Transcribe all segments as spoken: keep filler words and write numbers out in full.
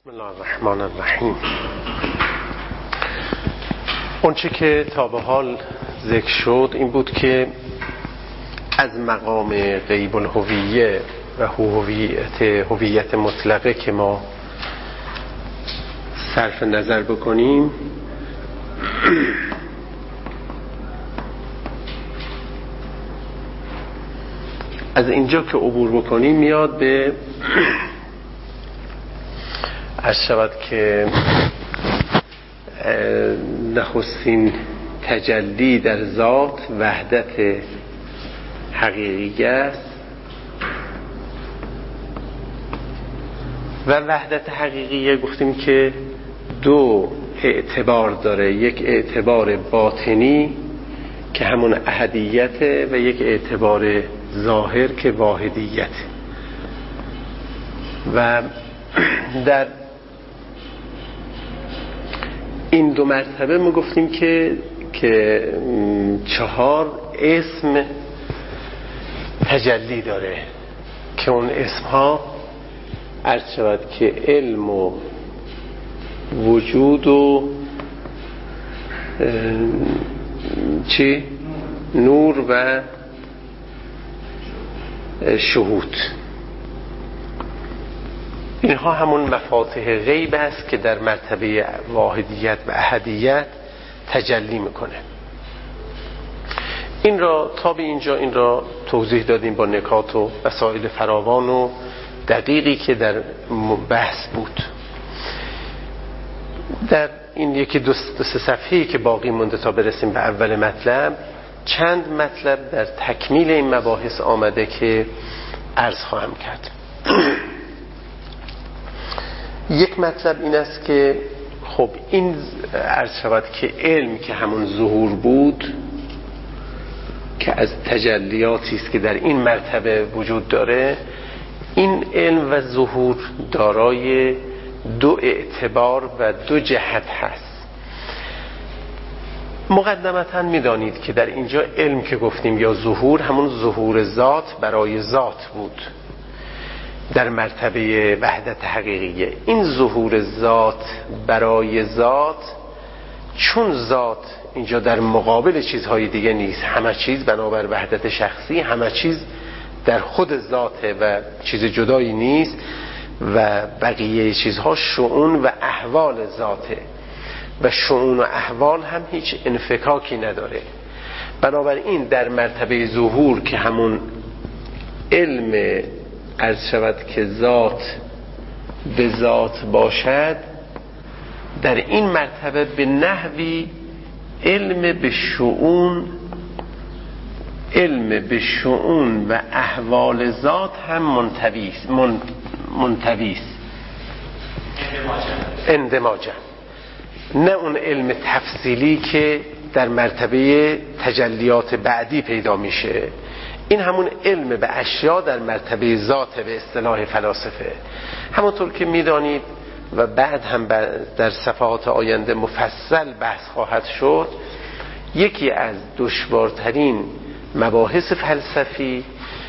بسم الله الرحمن الرحیم. اونچه که تا به حال ذکر شد این بود که از مقام غیب الهویه و هویت هویت مطلقه که ما صرف نظر بکنیم، از اینجا که عبور بکنیم میاد به عرض شود که نخستین تجلی در ذات وحدت حقیقی است و وحدت حقیقی گفتیم که دو اعتبار داره، یک اعتبار باطنی که همون احدیته و یک اعتبار ظاهر که واحدیته. و در این دو مرتبه ما گفتیم که که چهار اسم تجلی داره که اون اسم ها عرض شود که علم و وجود و چی؟ نور و شهود. اینها همون مفاتیح غیب است که در مرتبه واحدیت و احدیت تجلی میکنه. این را تا به اینجا این را توضیح دادیم با نکات و مسائل فراوان و دقیقی که در بحث بود. در این یکی دو سه صفحه‌ای که باقی مونده تا برسیم به اول مطلب، چند مطلب در تکمیل این مباحث آمده که عرض خواهم کرد. یک مطلب این است که خب این عرض شود که علم که همون ظهور بود که از تجلیاتی است که در این مرتبه وجود داره، این علم و ظهور دارای دو اعتبار و دو جهت هست. مقدمتاً میدانید که در اینجا علم که گفتیم یا ظهور همون ظهور ذات برای ذات بود در مرتبه وحدت حقیقیه. این ظهور ذات برای ذات، چون ذات اینجا در مقابل چیزهای دیگه نیست، همه چیز بنابر وحدت شخصی، همه چیز در خود ذاته و چیز جدایی نیست و بقیه چیزها شؤون و احوال ذاته و شؤون و احوال هم هیچ انفکاکی نداره. بنابراین در مرتبه ظهور که همون علم عرض شود که ذات به ذات باشد، در این مرتبه به نحوی علم به شؤون علم به شؤون و احوال ذات هم منطویست من منطویست اندماجه، نه اون علم تفصیلی که در مرتبه تجلیات بعدی پیدا میشه. این همون علم به اشیا در مرتبه ذات به اصطلاح فلاسفه. همونطور که میدانید و بعد هم در صفحات آینده مفصل بحث خواهد شد، یکی از دشوارترین مباحث فلسفی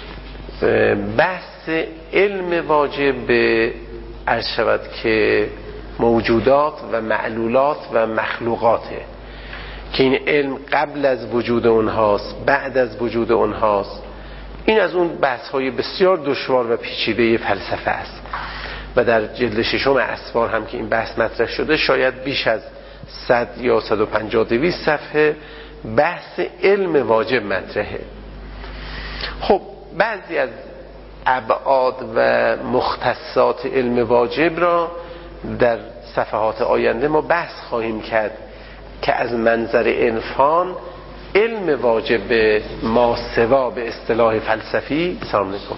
بحث علم واجب به عرض شود که موجودات و معلولات و مخلوقاته، که این علم قبل از وجود اونهاست، بعد از وجود اونهاست. این از اون بحث های بسیار دشوار و پیچیده فلسفه است و در جلد ششم اسفار هم که این بحث مطرح شده شاید بیش از صد یا صد و پنجاه دویست صفحه بحث علم واجب مطرحه. خب بعضی از ابعاد و مختصات علم واجب را در صفحات آینده ما بحث خواهیم کرد که از منظر عرفان علم واجب به ماسوا به اصطلاح فلسفی سلام علیکم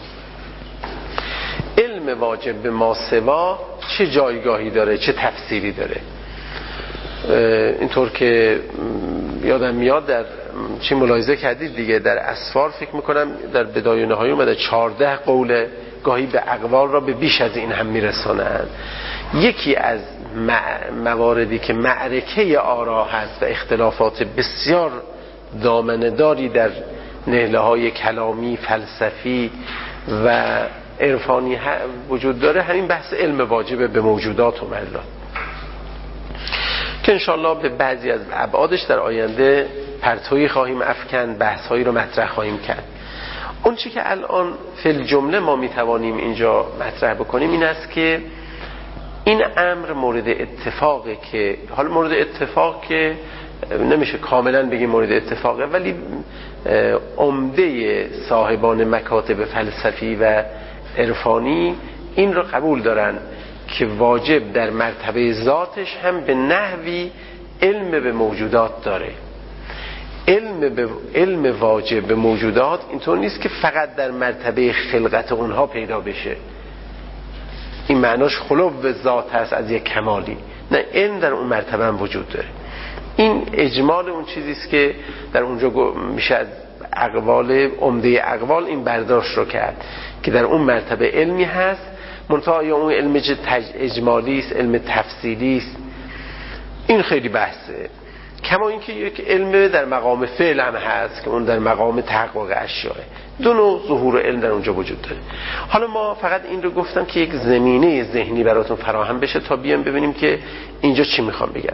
علم واجب به ماسوا چه جایگاهی داره، چه تفسیری داره. اینطور که یادم میاد در چی ملاحظه کردید دیگه، در اسفار فکر میکنم در بدایه نهایی اومده چهارده قول، گاهی به اقوال را به بیش از این هم میرسانند. یکی از مواردی که معرکه آرا هست و اختلافات بسیار دامنه‌داری در نهله های کلامی، فلسفی و عرفانی وجود داره، همین بحث علم واجب به موجودات و ملات که انشاءالله به بعضی از ابعادش در آینده پرتویی خواهیم افکند، بحث‌هایی رو مطرح خواهیم کرد. اون چی که الان فی الجمله ما میتوانیم اینجا مطرح بکنیم این است که این امر مورد اتفاقه، که حالا مورد اتفاق که نمیشه کاملا بگیم مورد اتفاقه، ولی عمده صاحبان مکاتب فلسفی و عرفانی این رو قبول دارن که واجب در مرتبه ذاتش هم به نحوی علم به موجودات داره. علم به علم واجب به موجودات اینطور نیست که فقط در مرتبه خلقت اونها پیدا بشه، این معناش خلو ذات هست از یک کمالی، نه، علم در اون مرتبه هم وجود داره. این اجمال اون چیزی است که در اونجا میشه از اقوال عمده اقوال این برداشت رو کرد که در اون مرتبه علمی هست، منتها یا اون علم اجمالی است، علم تفصیلی است، این خیلی بحثه. کما اینکه یک علم در مقام فعل هم هست که اون در مقام تحقق اشیاء. دو نوع ظهور علم در اونجا وجود داره. حالا ما فقط این رو گفتم که یک زمینه ذهنی براتون فراهم بشه تا بیام ببینیم که اینجا چی میخوام بگم.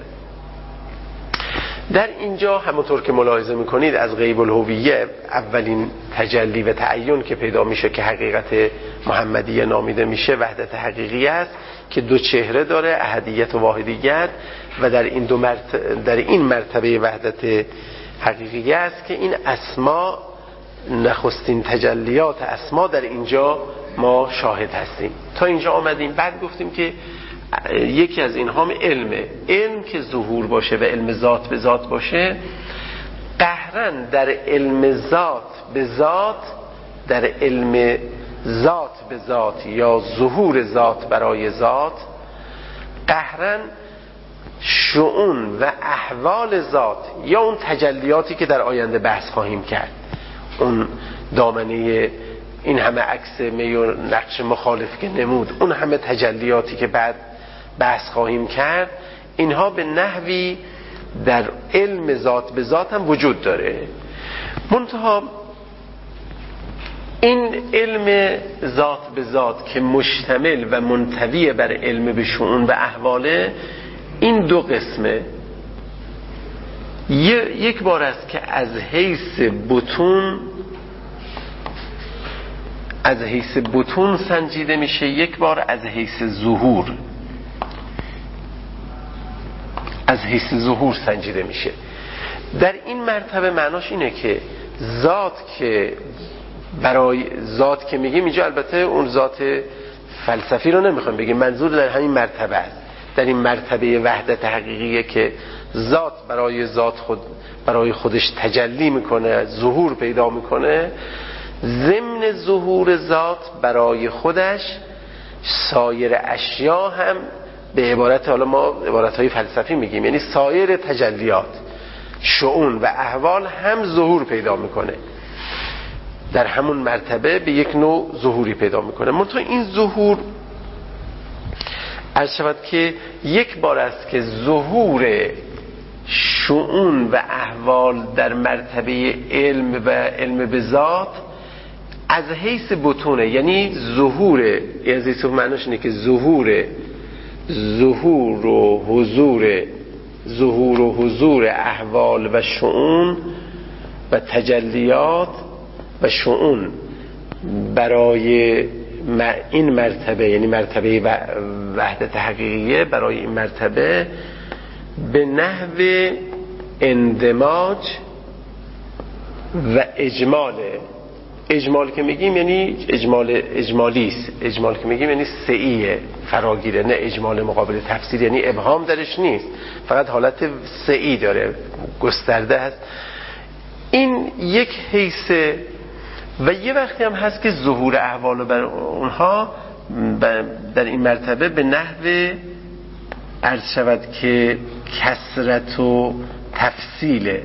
در اینجا همونطور که ملاحظه میکنید از غیب الهویه اولین تجلی و تعین که پیدا میشه که حقیقت محمدیه نامیده میشه وحدت حقیقی است که دو چهره داره، احدیت و واحدیت، و در این دو مرتبه در این مرتبه وحدت حقیقی است که این اسما نخستین تجلیات اسما در اینجا ما شاهد هستیم. تا اینجا آمدیم، بعد گفتیم که یکی از اینها علمه، علم که ظهور باشه و علم ذات به ذات باشه، قهرن در علم ذات به ذات، در علم ذات به ذات یا ظهور ذات برای ذات، قهرن شؤون و احوال ذات یا اون تجلیاتی که در آینده بحث خواهیم کرد، اون دامنه این همه عکس می و نقش مخالف که نمود، اون همه تجلیاتی که بعد بحث خواهیم کرد، اینها به نحوی در علم ذات به ذات هم وجود داره. منتها این علم ذات به ذات که مشتمل و منطوی بر علم به شؤون و احواله، این دو قسمه. یک بار است که از حیث بطون از حیث بطون سنجیده میشه، یک بار از حیث ظهور از حیث ظهور سنجیده میشه. در این مرتبه معناش اینه که ذات که برای ذات که میگیم اینجا البته اون ذات فلسفی رو نمیخوام بگیم، منظور در همین مرتبه است، در این مرتبه وحدت حقیقیه که ذات برای ذات خود برای خودش تجلی میکنه، ظهور پیدا میکنه. ضمن ظهور ذات برای خودش سایر اشیا هم به عبارت، حالا ما عبارتهای فلسفی میگیم، یعنی سایر تجلیات، شؤون و احوال هم ظهور پیدا میکنه، در همون مرتبه به یک نوع ظهوری پیدا میکنه. منتها این ظهور عرض شود که یک بار است که ظهور شؤون و احوال در مرتبه علم و علم به ذات از حیث بطونه، یعنی ظهور، از حیث معناش اینه که ظهور ظهور و حضور ظهور و حضور احوال و شؤون و تجلیات و شؤون برای این مرتبه، یعنی مرتبه وحدت حقیقیه، برای این مرتبه به نحو اندماج و اجمال. اجمال که میگیم یعنی اجمال اجمالی است، اجمال که میگیم یعنی سعیه، فراگیره، نه اجمال مقابل تفسیر، یعنی ابهام درش نیست، فقط حالت سعی داره، گسترده هست. این یک حیث. و یه وقتی هم هست که ظهور احوال بر اونها در این مرتبه به نحو عرض شود که کثرت و تفصیله.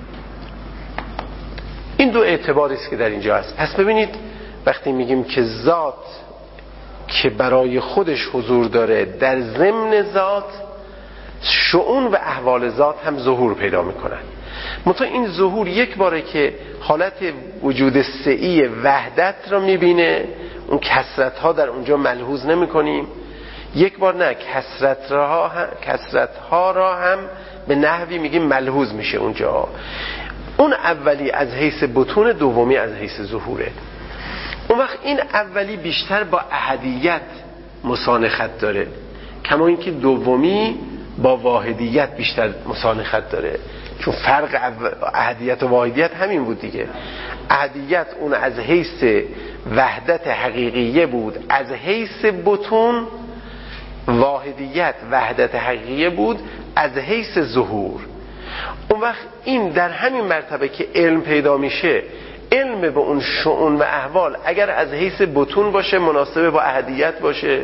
این دو اعتباری است که در اینجا هست. پس ببینید وقتی میگیم که ذات که برای خودش حضور داره، در ضمن ذات شؤون و احوال ذات هم ظهور پیدا میکنن. منتها این ظهور یک باره که حالت وجود سعی وحدت را میبینه، اون کسرت ها در اونجا ملحوظ نمی کنیم. یک بار نه، کسرت ها هم کسرت ها را هم به نحوی میگیم ملحوظ میشه اونجا. اون اولی از حیث بطون، دومی از حیث ظهوره. اون وقت این اولی بیشتر با احدیت مسانخت داره، کما اینکه دومی با واحدیت بیشتر مسانخت داره، چون فرق احدیت و واحدیت همین بود دیگه. احدیت اون از حیث وحدت حقیقیه بود، از حیث بطون واحدیت وحدت حقیقیه بود از حیث ظهور. اون وقت این در همین مرتبه که علم پیدا میشه، علم به اون شؤون و احوال اگر از حیث بطون باشه مناسب با احدیت باشه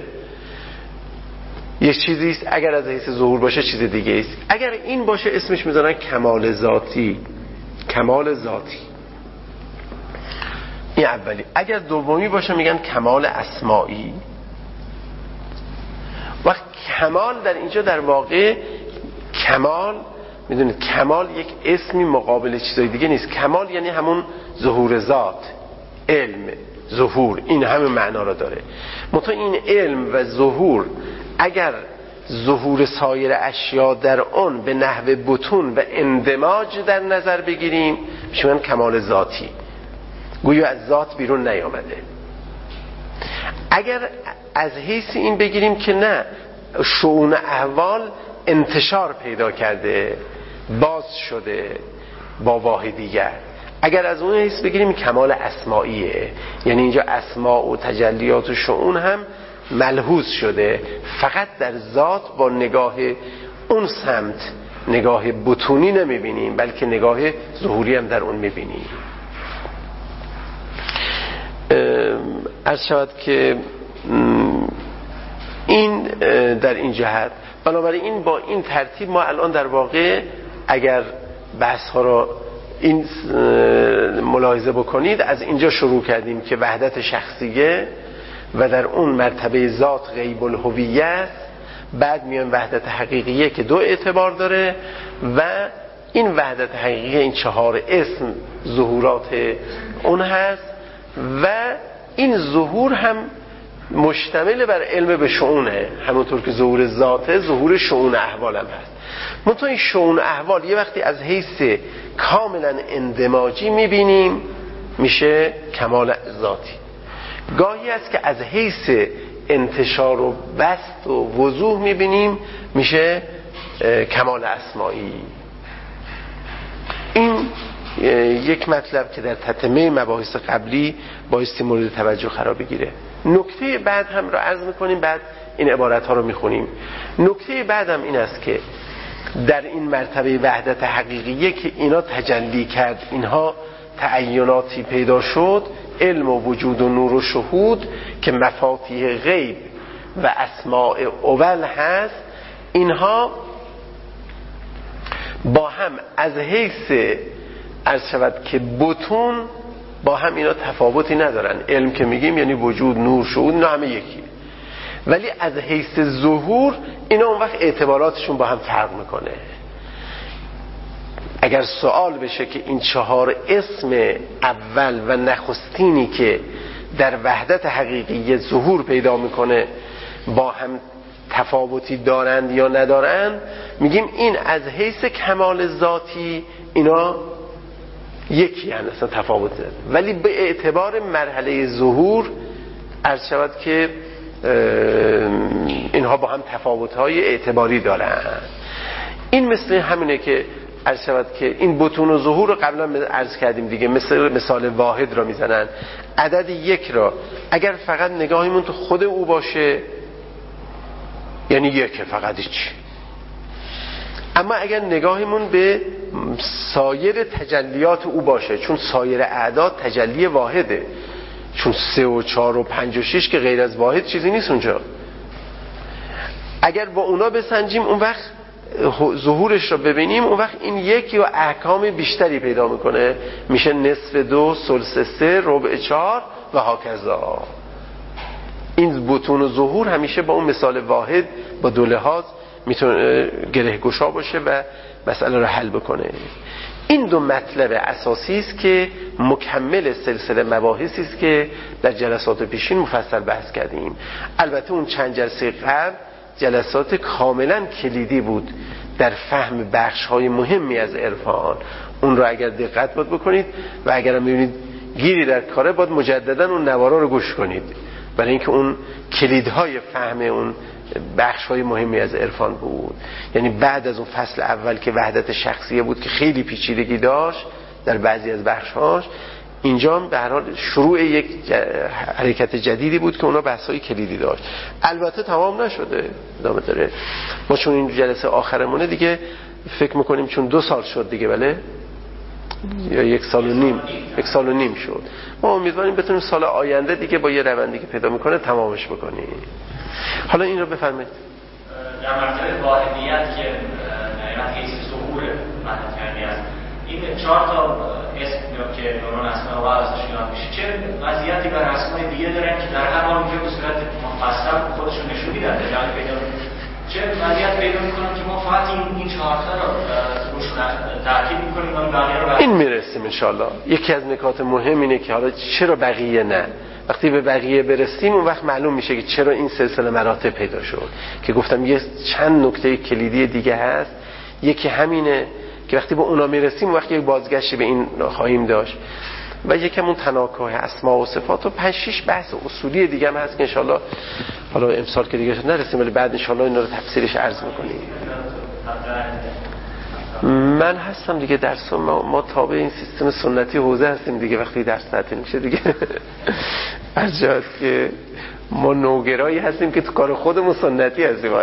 یک چیزی است، اگر از حیث ظهور باشه چیز دیگه است. اگر این باشه اسمش میذارن کمال ذاتی، کمال ذاتی این اولی. اگر دومی باشه میگن کمال اسمائی. و کمال در اینجا در واقع کمال، میدونید کمال یک اسمی مقابل چیزای دیگه نیست. کمال یعنی همون ظهور ذات، علم، ظهور، این همه معنا را داره. منتها این علم و ظهور اگر ظهور سایر اشیا در اون به نحو بطون و اندماج در نظر بگیریم میشه کمال ذاتی، گویا از ذات بیرون نیامده. اگر از حیث این بگیریم که نه، شؤون احوال انتشار پیدا کرده، باز شده با واحدیت، اگر از اون حیث بگیریم کمال اسمائیه، یعنی اینجا اسماء و تجلیات و شؤون هم ملحوظ شده، فقط در ذات با نگاه اون سمت، نگاه بطونی نمیبینیم بلکه نگاه ظهوری هم در اون میبینیم. عرض شود که این در این جهت، بنابراین با این ترتیب ما الان در واقع اگر بحث ها را این ملاحظه بکنید، از اینجا شروع کردیم که وحدت شخصیه و در اون مرتبه ذات غیب الهویت، بعد میان وحدت حقیقیه که دو اعتبار داره و این وحدت حقیقیه این چهار اسم ظهورات اون هست و این ظهور هم مشتمل بر علم به شؤونه، همونطور که ظهور ذاته ظهور شؤون احوال هم هست. منتها این شؤون احوال یه وقتی از حیث کاملا اندماجی میبینیم میشه کمال ذاتی، گاهی است که از حیث انتشار و بسط و وضوح میبینیم میشه کمال اسمائی. این یک مطلب که در تتمه مباحث قبلی بایستی مورد توجه قرار بگیره. نکته بعد هم رو عرض میکنیم، بعد این عبارت ها رو میخونیم. نکته بعد هم این است که در این مرتبه وحدت حقیقیه که اینا تجلی کرد، اینها تعیناتی پیدا شد، علم و وجود و نور و شهود که مفاتیح غیب و اسماء اول هست، اینها با هم از حیث عرض شود که بطون با هم اینا تفاوتی ندارن. علم که میگیم یعنی وجود، نور، شهود، اینا همه یکی، ولی از حیث ظهور اینا اون وقت اعتباراتشون با هم فرق میکنه. اگر سوال بشه که این چهار اسم اول و نخستینی که در وحدت حقیقی ظهور پیدا میکنه با هم تفاوتی دارند یا ندارند، میگیم این از حیث کمال ذاتی اینا یکی هست، اصلا تفاوت نداره، ولی به اعتبار مرحله ظهور عرض شود که اینها با هم تفاوت‌های اعتباری دارند. این مثل همینه که عرض شود که این بطون و ظهور رو قبلا عرض کردیم دیگه، مثل مثال واحد را میزنن. عدد یک را اگر فقط نگاهیمون تو خود او باشه یعنی یک، فقط هیچ. اما اگر نگاهیمون به سایر تجلیات او باشه، چون سایر اعداد تجلی واحده، چون سه و چهار و پنج و شش که غیر از واحد چیزی نیست اونجا، اگر با اونا بسنجیم اون وقت ظهورش رو ببینیم، اون وقت این یکی و احکام بیشتری پیدا میکنه، میشه نصف دو، ثلث سه، ربع چهار و هاکذا. این بطون و ظهور همیشه با اون مثال واحد با دو لحاظ میتونه گره گشا باشه و مسئله رو حل بکنه. این دو مطلب اساسی است که مکمل سلسله مباحثی است که در جلسات پیشین مفصل بحث کردیم. البته اون چند جلسه قبل جلسات کاملا کلیدی بود در فهم بخش‌های مهمی از عرفان. اون رو اگر دقت باید بکنید و اگر هم می‌بینید گیری در کاره، باید مجددا اون نوارا رو گوش کنید، برای اینکه اون کلیدهای فهم اون بخش‌های مهمی از عرفان بود. یعنی بعد از اون فصل اول که وحدت شخصیه بود که خیلی پیچیدگی داشت در بعضی از بخش‌هاش، اینجا به هر حال شروع یک حرکت جدیدی بود که اونا بحث‌های کلیدی داشت. البته تمام نشده، ادامه داره. ما چون این جلسه آخرمونه دیگه فکر می‌کنیم چون دو سال شد دیگه، بله یا یک سال و نیم یک سال و نیم شد، ما امیدواریم بتونیم سال آینده دیگه با یه روندی که پیدا میکنه تمامش بکنیم. حالا این رو بفرمایید. در مرتبه واحدیت که نهایت حیث ظهور مطلب کردی است، این چهار تا اسم که نوران اسماء و ازش یاد میشه، چه وضعیتی بر اسماء دیگه دارن که در هر حال اونجا به صورت مفصل خودشون نشون میدن، جایی پیدا چه وضعیت پیدا میکنن که ما فقط این این چهار تا رو روشون تاکید میکنیم و بقیه رو این میرسیم ان شاء الله. یکی از نکات مهم اینه که حالا چرا بقیه نه، وقتی به بقیه برسیم اون وقت معلوم میشه که چرا این سلسله مراتب پیدا شد. که گفتم یه چند نکته کلیدی دیگه هست، یکی همینه که وقتی به اونا میرسیم اون وقت یک بازگشتی به این خواهیم داشت، و یکم اون تناکه اسماء و صفات و پنج شش بحث اصولی دیگه هم هست که انشالله حالا امسال که دیگه نرسیم ولی بعد انشالله اینا رو تفسیرش عرض میکنیم. من هستم دیگه درس ما, ما تابع این سیستم سنتی حوزه هستیم دیگه، وقتی درس تعطیل میشه دیگه از جهت که ما نوگرایی هستیم که تو کار خودمون سنتی هستیم.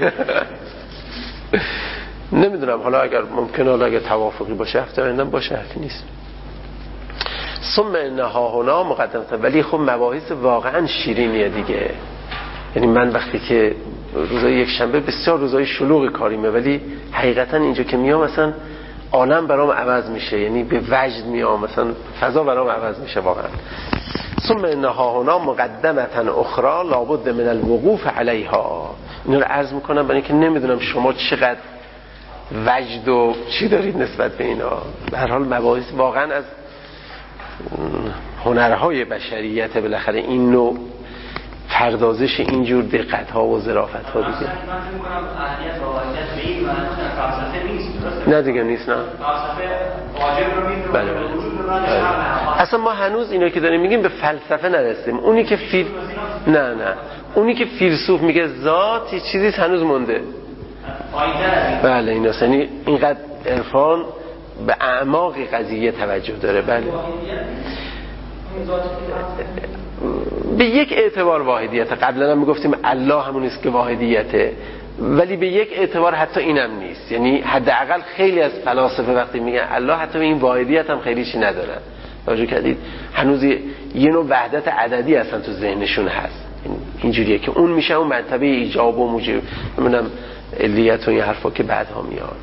نمیدونم حالا اگر ممکنه حالا اگر توافقی باشه هفته آیندهم باشه، حرفی نیست. ثم انها هنا مقدمه، ولی خب مباحث واقعا شیرینیه دیگه. یعنی من وقتی که روزای یک شنبه بسیار روزای شلوغ کاریمه، ولی حقیقتا اینجا که میام مثلا عالم برام عوض میشه، یعنی به وجد میام، مثلا فضا برام عوض میشه واقعا. ثم انها هنا مقدمه اخرى لابد من الوقوف علیها. اینو رو عرض میکنم برای اینکه نمیدونم شما چقدر وجد و چی دارید نسبت به اینا. به هر حال مباحث واقعا از هنرهای بشریت، بالاخره این نوع پردازش اینجور دقت ها و ظرافت ها دیگه. من فکر می‌کنم اهمیت و واقعیت به این معنی در فلسفه نیست، درسته؟ نه دیگه نیست. نه فلسفه واجب رو می‌دونه، بله. به وجود میاد. اصلا ما هنوز اینا که داریم میگیم به فلسفه نرسیم. اونی که فیل نه نه اونی که فیلسوف میگه ذات یه چیزی هنوز مونده. بله این اصلا اینقدر عرفان به اعماق قضیه توجه داره. بله به یک اعتبار واحدیت، قبلا هم میگفتیم الله همون است که واحدیته، ولی به یک اعتبار حتی اینم نیست. یعنی حداقل خیلی از فلاسفه وقتی میگن الله حتی به این واحدیت هم خیلی چی ندارن. توجه کردید هنوز یه نوع وحدت عددی اصلا تو ذهنشون هست. اینجوریه که اون میشه اون مرتبه ایجاب و موجب، نمیدونم علیت و این حرفا که بعدها میاد.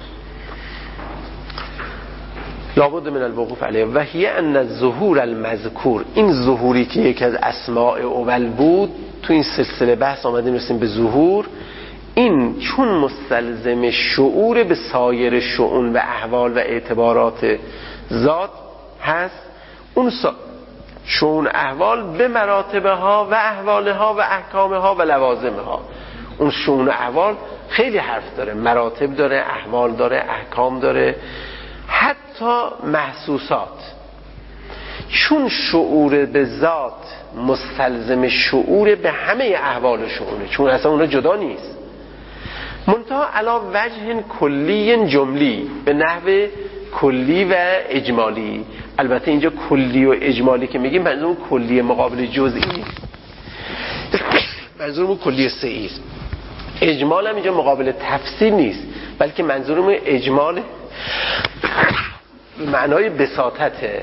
لابد من الوقوف علیه و هی ان الظهور المذکور، این ظهوری که یکی از اسماء اول بود تو این سلسله بحث آمدیم رسیم به ظهور، این چون مستلزم شعور به سایر شؤون و احوال و اعتبارات ذات هست، اون شؤون احوال به مراتبها و احوالها و احکامها و لوازمها. اون شؤون احوال خیلی حرف داره، مراتب داره، احوال داره، احکام داره، حتی محسوسات. چون شعور به ذات مستلزم شعور به همه احوال شؤونه، چون اصلا اونا جدا نیست، منتها علا وجه کلی جملی، به نحو کلی و اجمالی. البته اینجا کلی و اجمالی که میگیم منظورمون کلی مقابل جزئی نیست، منظورمون کلی سعی است. اجمال هم اینجا مقابل تفصیل نیست، بلکه منظورمون اجمال به معنای بساطته.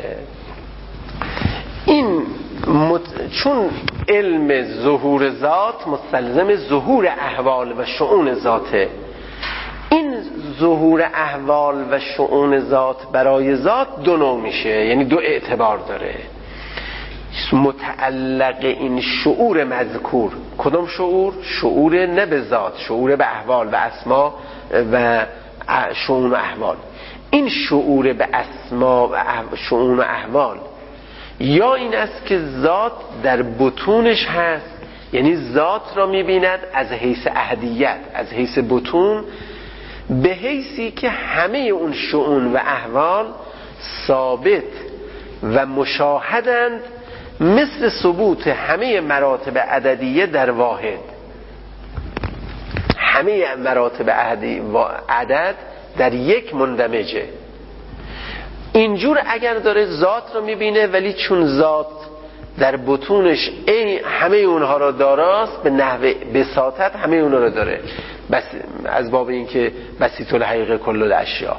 این مت... چون علم ظهور ذات مستلزم ظهور احوال و شؤون ذاته، این ظهور احوال و شؤون ذات برای ذات دو نوع میشه، یعنی دو اعتبار داره. متعلق این شعور مذکور، کدام شعور؟ شعور نه به ذات، شعور به احوال و اسما و شؤون و احوال. این شعور به اسما و شؤون و احوال، یا این است که ذات در بطونش هست، یعنی ذات را می‌بیند از حیث احدیت، از حیث بطون، به حیثی که همه اون شؤون و احوال ثابت و مشاهدند، مثل ثبوت همه مراتب عددیه در واحد. همه مراتب عدد در یک مندمجه. اینجور اگر داره ذات رو میبینه، ولی چون ذات در بطونش همه اونها را داراست، به نحو بساطت همه اونها را داره، بس از باب این که بسیط الحقیقه کل الاشیا.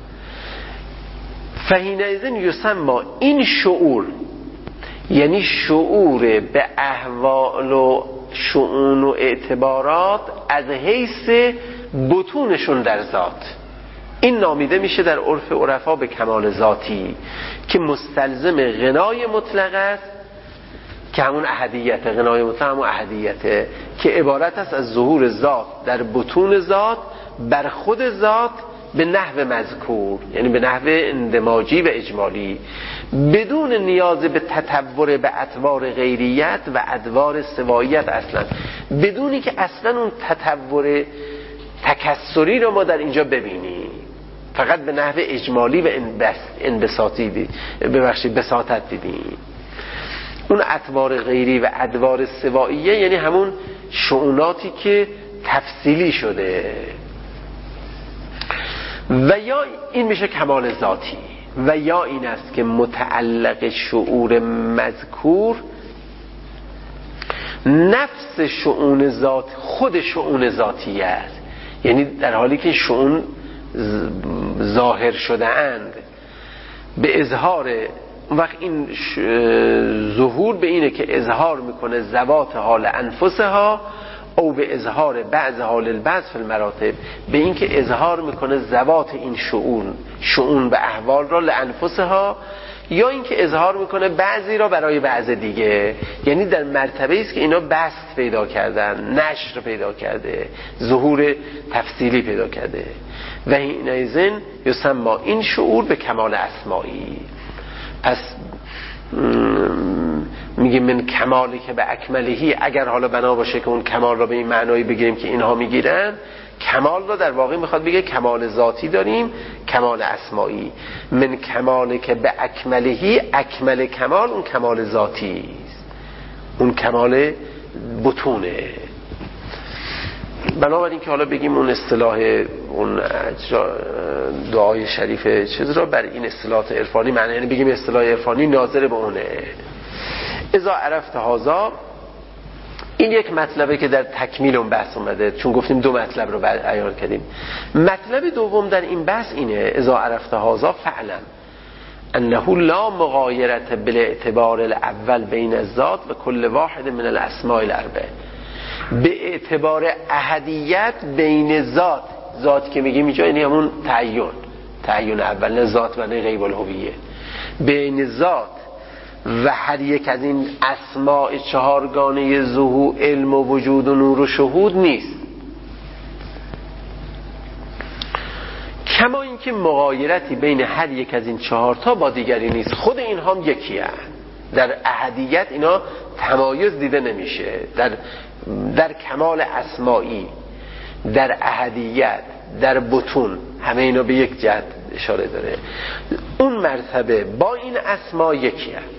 فحینئذ یسمى، این شعور یعنی شعور به احوال و شؤون و اعتبارات از حیث بطونشون در ذات، این نامیده میشه در عرف عرفا به کمال ذاتی، که مستلزم غنای مطلق است، که همون احدیت، غنای مطلق همون احدیته، که عبارت است از ظهور ذات در بطون ذات بر خود ذات به نحو مذکور، یعنی به نحو اندماجی و اجمالی، بدون نیاز به تطور به اطوار غیریت و ادوار سواییت، اصلا بدونی که اصلا اون تطور تکسری رو ما در اینجا ببینیم، فقط به نحو اجمالی و انبساطی دید ببخشید بساطت دیدیم. اون اطوار غیری و ادوار سواییه یعنی همون شؤوناتی که تفصیلی شده. و یا این میشه کمال ذاتی، و یا این است که متعلق شعور مذکور نفس شؤون ذات، خود شؤون ذاتی است، یعنی در حالی که شؤون ظاهر شده اند به اظهار، اون وقت این ظهور به اینه که اظهار میکنه ذوات حال انفسها، او به اظهار بعض حال البعض فی المراتب، به این که اظهار میکنه ذوات این شؤون، شؤون به احوال را لانفسها، یا این که اظهار میکنه بعضی را برای بعض دیگه، یعنی در مرتبه است که اینا بست پیدا کردن، نشر پیدا کرده، ظهور تفصیلی پیدا کرده. و حینئذ یسمى، این شعور به کمال اسمایی. پس میگه من کمالی که به اکملهی، اگر حالا بنا باشه که اون کمال را به این معنایی بگیریم که اینها میگیرن، کمال را در واقع میخواد بگه کمال ذاتی داریم، کمال اسمایی. من کمالی که به اکملهی، اکمل کمال اون کمال ذاتی است، اون کمال بطونه. بنابراین که حالا بگیم اون اصطلاح اون دعای شریف چیز را بر این اصطلاحات عرفانی معنی، یعنی بگیم اصطلاح عرفانی ناظر به اونه. اذا عرفت هذا، این یک مطلبه که در تکمیل اون بحث اومده، چون گفتیم دو مطلب رو بیان کردیم. مطلب دوم در این بحث اینه، اذا عرفت هذا فعلم انه لا مغایرت بالاعتبار الاول بین الذات و کل واحد من الاسماء الاربعه، به اعتبار احدیت بین ذات، ذات که میگیم اینجا یعنی همون تعین، تعین اول، نه ذات و نه غیب الهویه، بین ذات و هر یک از این اسماء چهارگانه ظهور، علم و وجود و نور و شهود نیست. کما اینکه مغایرتی بین هر یک از این چهارتا با دیگری نیست، خود این هم یکی هست. در احدیت اینا تمایز دیده نمیشه، در در کمال اسمائی، در احدیت، در بطون، همه اینا به یک جهت اشاره داره. اون مرتبه با این اسما یکی هست،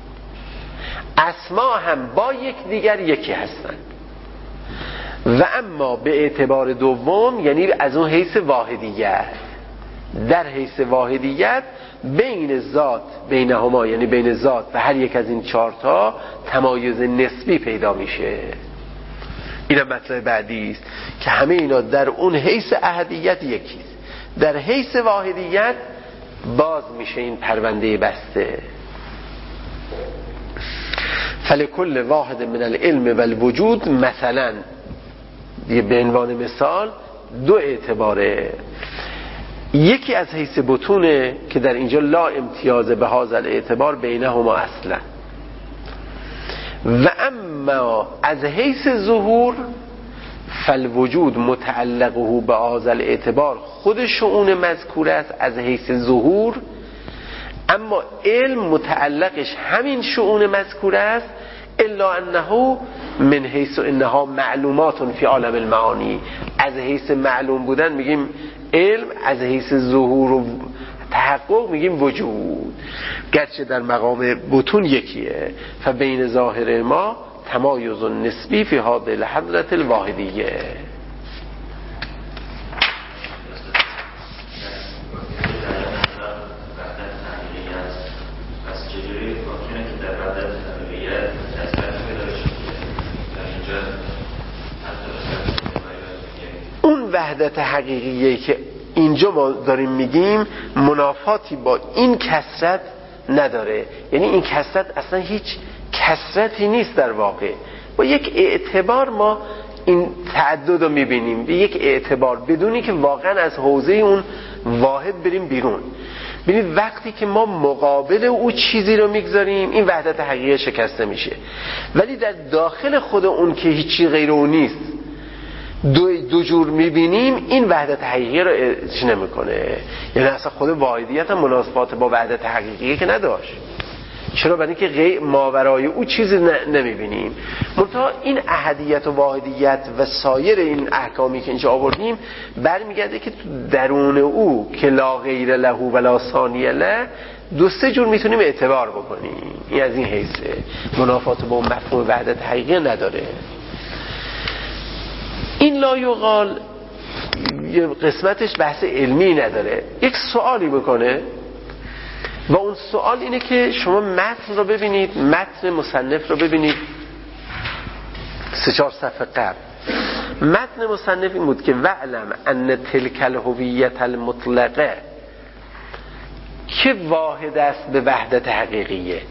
اسما هم با یک دیگر یکی هستند. و اما به اعتبار دوم، یعنی از اون حیث واحدیت، در حیث واحدیت بین ذات، بینهما یعنی بین ذات و هر یک از این چهارتا تمایز نسبی پیدا میشه. این مطلب بعدی است که همه اینا در اون حیث احدیت یکیست، در حیث واحدیت باز میشه این پرونده بسته. فلکل واحد من العلم و الوجود، مثلا به عنوان مثال دو اعتباره، یکی از حیث بطونه که در اینجا لا امتیاز به هذا الاعتبار بینهما اصلا، و اما از حیث ظهور فالوجود متعلقه به آزل اعتبار، خود شؤون مذکور است از حیث ظهور، اما علم متعلقش همین شؤون مذکور است، الا انه من حیث انها معلومات فی عالم المعانی، از حیث معلوم بودن میگیم علم، از حیث ظهور و تحقق میگیم وجود، گرچه در مقام بطون یکیه. فبین ظاهر ما تمایز نسبی فی هذه الحضرة الواحدیه. اون وحدت حقیقیه که اینجا ما داریم میگیم منافاتی با این کثرت نداره، یعنی این کثرت اصلا هیچ کثرتی نیست در واقع. با یک اعتبار ما این تعدد رو میبینیم، به یک اعتبار، بدونی که واقعا از حوزه اون واحد بریم بیرون. ببینید وقتی که ما مقابل او چیزی رو میگذاریم این وحدت حقیقی شکسته میشه، ولی در داخل خود اون که هیچی غیر اون نیست دو, دو جور میبینیم، این وحدت حقیقی رو چی نمیکنه. یعنی اصلا خود واحدیت هم مناسبات با وحدت حقیقی که نداشت. چرا؟ برای اینکه غیر ماورای او چیزی نمیبینیم. منتها این احدیت و واحدیت و سایر این احکامی که اینجا آوردیم برمیگرده که درون او که لا غیر له ولا ثانی له دو سه جور میتونیم اعتبار بکنیم. این از این حیثه منافات با مفهوم وحدت حقیقی نداره. این لا یقال قسمتش بحث علمی نداره، یک سوالی بکنه و اون سوال اینه که شما متن رو ببینید، متن مصنف رو ببینید، سه چهار صفحه قبل متن مصنف این بود که وعلم ان تلک الهویت المطلقه که واحد است به وحدت حقیقیه،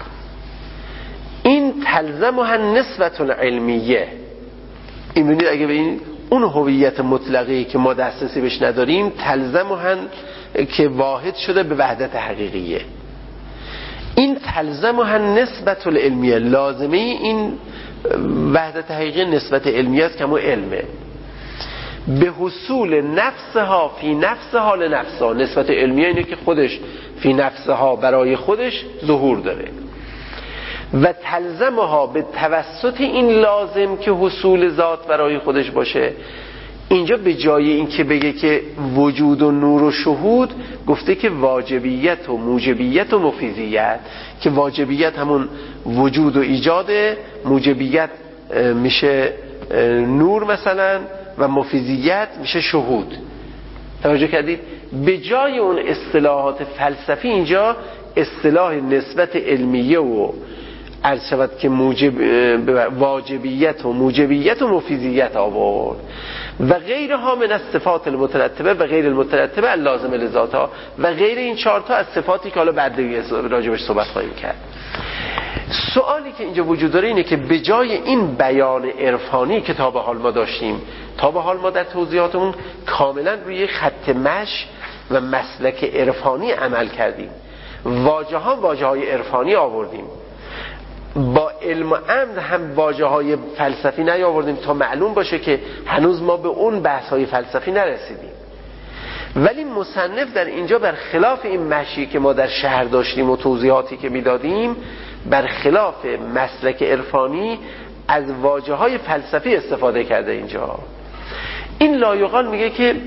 این تلزمها نسبت العلمیه. این ببینید اگه ببینید اون هویت مطلقی که ما دسترسی بهش نداریم تلزمها که واحد شده به وحدت حقیقیه، این تلزمها نسبت العلمیه، لازمه این وحدت حقیقی نسبت علمیه است که همون علمه، به حصول نفسها فی نفسها لنفسها. نسبت علمیه اینه که خودش فی نفسها برای خودش ظهور داره و تلزمها به توسط این لازم که حصول ذات برای خودش باشه. اینجا به جای این که بگه که وجود و نور و شهود گفته که واجبیت و موجبیت و مفیزیت، که واجبیت همون وجود و ایجاده، موجبیت میشه نور مثلا و مفیزیت میشه شهود. توجه کردید؟ به جای اون اصطلاحات فلسفی اینجا اصطلاح نسبت علمیه و عرض شود که موجب واجبیت و موجبیت و مفیزیت آورد و غیرها من از صفات المترتبه و غیر المترتبه اللازم لذاتها و غیر این چهار تا از صفاتی که حالا بعد راجبش صحبت خواهیم کرد. سوالی که اینجا وجود داره اینه که به جای این بیان عرفانی که تا به حال ما داشتیم، تا به حال ما در توضیحاتمون کاملا روی خط مشی و مسلک عرفانی عمل کردیم، واژه ها واژه های عرفانی آوردیم، با علم و عمد هم واژه های فلسفی نیاوردیم تا معلوم باشه که هنوز ما به اون بحث های فلسفی نرسیدیم. ولی مصنف در اینجا برخلاف این مشی که ما در شهر داشتیم و توضیحاتی که میدادیم، برخلاف مسلک عرفانی از واژه های فلسفی استفاده کرده. اینجا این لایقال میگه که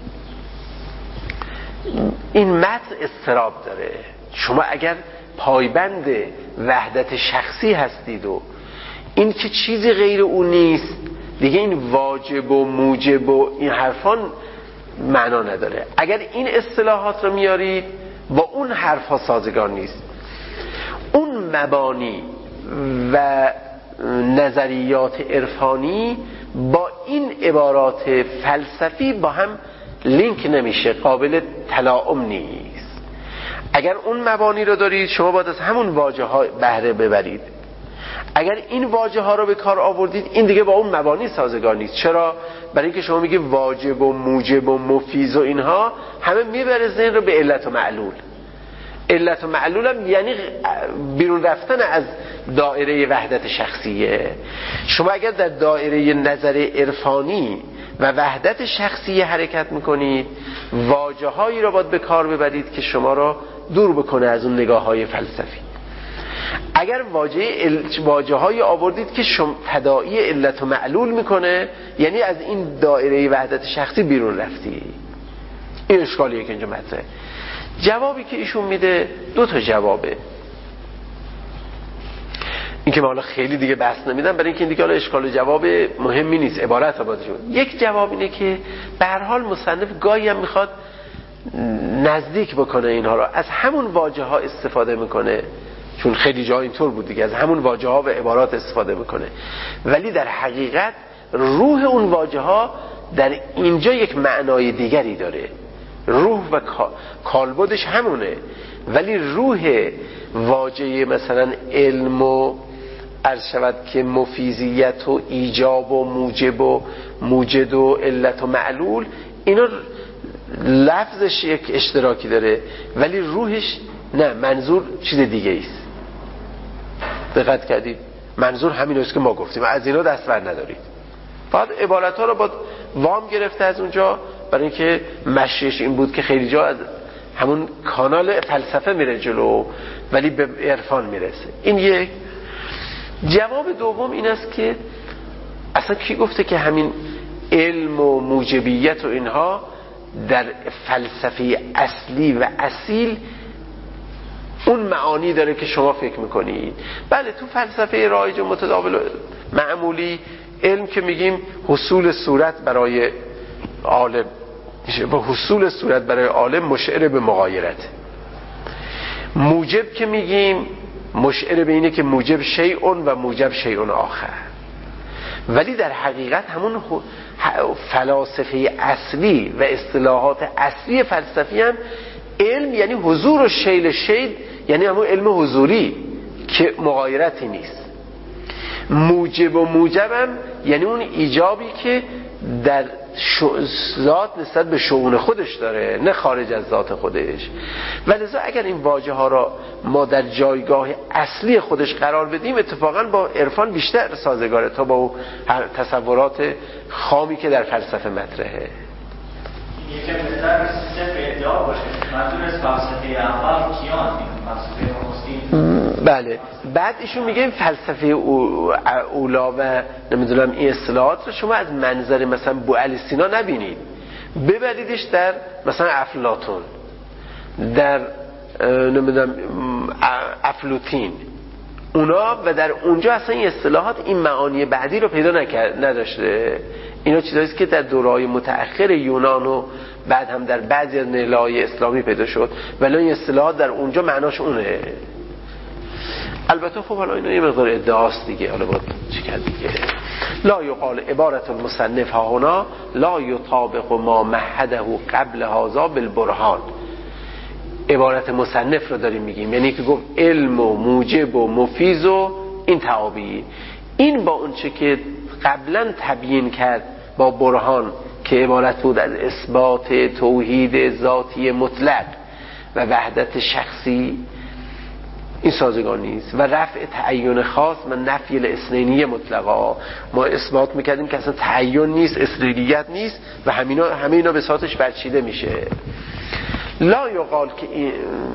این متن اضطراب داره. شما اگر پایبند وحدت شخصی هستید و این که چیزی غیر اون نیست دیگه، این واجب و موجب و این حرفان معنا نداره. اگر این اصطلاحات رو میارید با اون حرفا سازگار نیست. اون مبانی و نظریات عرفانی با این عبارات فلسفی با هم لینک نمیشه، قابل تلاعم نیست. اگر اون مبانی رو دارید شما باید از همون واژه ها بهره ببرید. اگر این واژه ها رو به کار آوردید این دیگه با اون مبانی سازگار نیست. چرا؟ برای اینکه شما میگی واجب و موجب و مفیز و اینها همه میبره ذهن رو به علت و معلول. علت و معلول هم یعنی بیرون رفتن از دایره وحدت شخصیه. شما اگر در دایره نظر عرفانی و وحدت شخصیه حرکت میکنید، واژه هایی را باید به کار ببرید که شما را دور بکنه از اون نگاه های فلسفی. اگر واژه واژه هایی آوردید که شما تداعی علت و معلول میکنه، یعنی از این دایره وحدت شخصی بیرون رفتی. این اشکالیه که اینجا مطرحه. جوابی که ایشون میده دو تا جوابه. این که ما حالا خیلی دیگه بحث نمیدم، برای اینکه این دیگه حالا اشکال و جواب مهمی نیست، عبارت آباد شد. یک جواب اینه که به هر حال مصنف گاهی هم میخواد نزدیک بکنه اینها را، از همون واژه ها استفاده میکنه، چون خیلی جا اینطور بود دیگه، از همون واژه ها و عبارات استفاده میکنه، ولی در حقیقت روح اون واژه ها در اینجا یک معنای دیگری داره. روح و کالبدش همونه، ولی روح واژه مثلا علم و عرض شود که مفیزیت و ایجاب و موجب و موجد و علت و معلول، اینا لفظش یک اشتراکی داره ولی روحش نه، منظور چیز دیگه ایست. دقت کردید؟ منظور همین است که ما گفتیم، از اینا دست بر ندارید. بعد عبارت ها رو با وام گرفته از اونجا، برای اینکه مشیش این بود که خیلی جا از همون کانال فلسفه میره جلو ولی به عرفان میرسه. این یک. جواب دوم این است که اصلا کی گفته که همین علم و موجبیت و اینها در فلسفه اصلی و اصیل اون معانی داره که شما فکر میکنید؟ بله، تو فلسفه رایج و متداول معمولی علم که میگیم حصول صورت برای عالم، با حصول صورت برای عالم مشعر به مغایرت. موجب که میگیم مشعر به اینه که موجب شیئون و موجب شیئون آخر. ولی در حقیقت همون فلاسفه اصلی و اصطلاحات اصلی فلسفی هم علم یعنی حضور و شیل شید، یعنی همون علم حضوری که مغایرتی نیست. موجب و موجبم یعنی اون ایجابی که در ذات نسبت به شؤون خودش داره، نه خارج از ذات خودش. ولذا اگر این واژه ها را ما در جایگاه اصلی خودش قرار بدیم، اتفاقا با عرفان بیشتر سازگاره تا با تصورات خامی که در فلسفه مطرحه. یکی بهتر صرف ادعا باشه. منظور از فلسفه اول کیان؟ فلسفه نخستین؟ بله. بعد ایشون میگه فلسفه اولا و نمیدونم این اصطلاحات رو شما از منظر مثلا بوعلی سینا نبینید، ببریدش در مثلا افلاطون، در نمیدونم افلوتین اونا، و در اونجا اصلا این اصطلاحات این معانی بعدی رو پیدا نکرد نداشته. اینا چیزاییست که در دوره‌های متأخر یونان و بعد هم در بعضی از نهله‌های اسلامی پیدا شد، ولی این اصطلاحات در اونجا معناش اونه. البته خب حالا اینا یه مقدار ادعاست دیگه، حالا باید چی کرد دیگه. لا یقال عبارت المصنف ها هنا لا یطابق ما مهده قبل هذا بالبرهان. عبارت مصنف رو داریم میگیم، یعنی که گفت علم و موجب و مفیز و این تعابی، این با اون چه که قبلا تبیین کرد با برهان که عبارت بود از اثبات توحید ذاتی مطلق و وحدت شخصی، این سازگار نیست. و رفع تعین خاص و نفی الاثنینیه مطلقا، ما اثبات میکردیم که اصلا تعین نیست، اثنینیت نیست و همینا همینا به ساتش برچیده میشه. لا یقال که این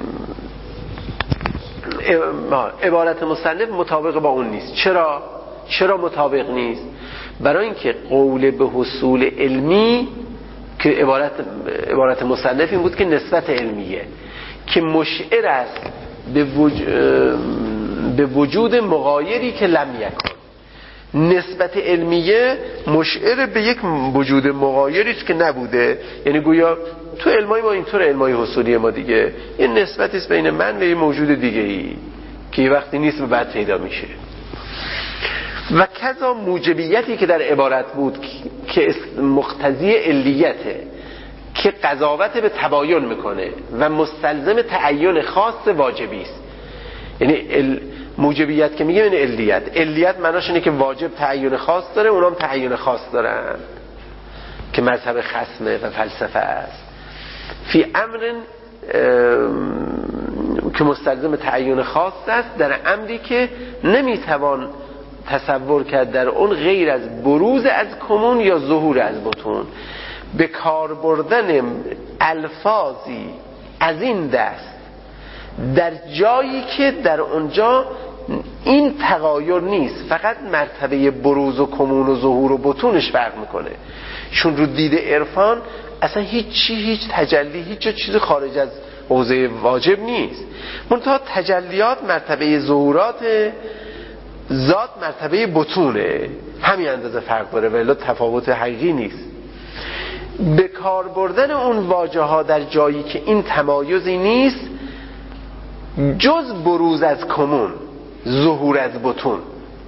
عبارت مصنف مطابق با اون نیست. چرا؟ چرا مطابق نیست؟ برای اینکه قول به حصول علمی که عبارت عبارت مصنف این بود که نسبت علمیه که مشعر است به وجود, به وجود مغایری که لم یکن. نسبت علمیه مشعر به یک وجود مغایری است که نبوده، یعنی گویا تو علمای ما اینطور، علمای حصولی ما دیگه یه نسبتی است بین من و یه موجود دیگه ای که یه وقتی نیست و بعد پیدا میشه. و کذا موجبیتی که در عبارت بود که مقتضی علیته که قضاوت به تباین میکنه و مستلزم تعین خاص واجبی است. یعنی موجبیت که میگه این علیت، علیت معناش اینه که واجب تعین خاص داره، اونام تعین خاص دارن که مذهب خصمه و فلسفه است. فی امر که مستلزم تعین خاص است در امری که نمیتوان تصور کرد در اون غیر از بروز از کمون یا ظهور از بطون. به کار بردن الفاظی از این دست در جایی که در اونجا این تغایر نیست، فقط مرتبه بروز و کمون و ظهور و بطونش فرق میکنه. چون رو دید عرفان اصلا هیچ چی هیچ تجلی هیچ چیز خارج از حوزه واجب نیست، منتها تجلیات مرتبه ظهورات ذات مرتبه بطونه، همین اندازه فرق داره ولی تفاوت حقیقی نیست. به کار بردن اون واژه ها در جایی که این تمایزی نیست جز بروز از کمون ظهور از بطون،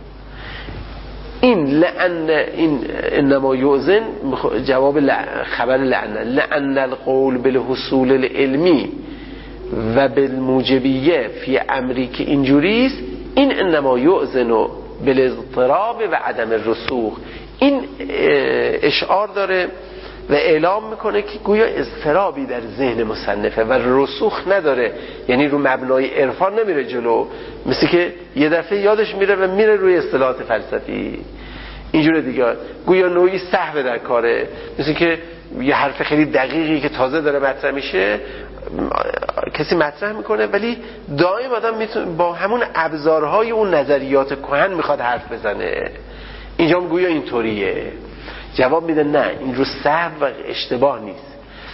این لعن این انما یؤذن جواب خبر لعن لعن القول بالحصول العلمی و بالموجبیه فی امری که اینجوریست، این انما یؤذن بالاضطراب و عدم الرسوخ. این اشعار داره و اعلام میکنه که گویا اضطرابی در ذهن مصنفه و رسوخ نداره، یعنی رو مبنای عرفان نمیره جلو، مثل که یه دفعه یادش میره و میره روی اصطلاحات فلسفی اینجوره دیگه، گویا نوعی سهو در کاره، مثل که یه حرف خیلی دقیقی که تازه داره مطرح میشه کسی مطرح میکنه ولی دائم آدم میتونه با همون ابزارهای اون نظریات کهن میخواد حرف بزنه. اینجا هم گویا اینطوریه. جواب میده نه، این رو سهو و اشتباه نیست.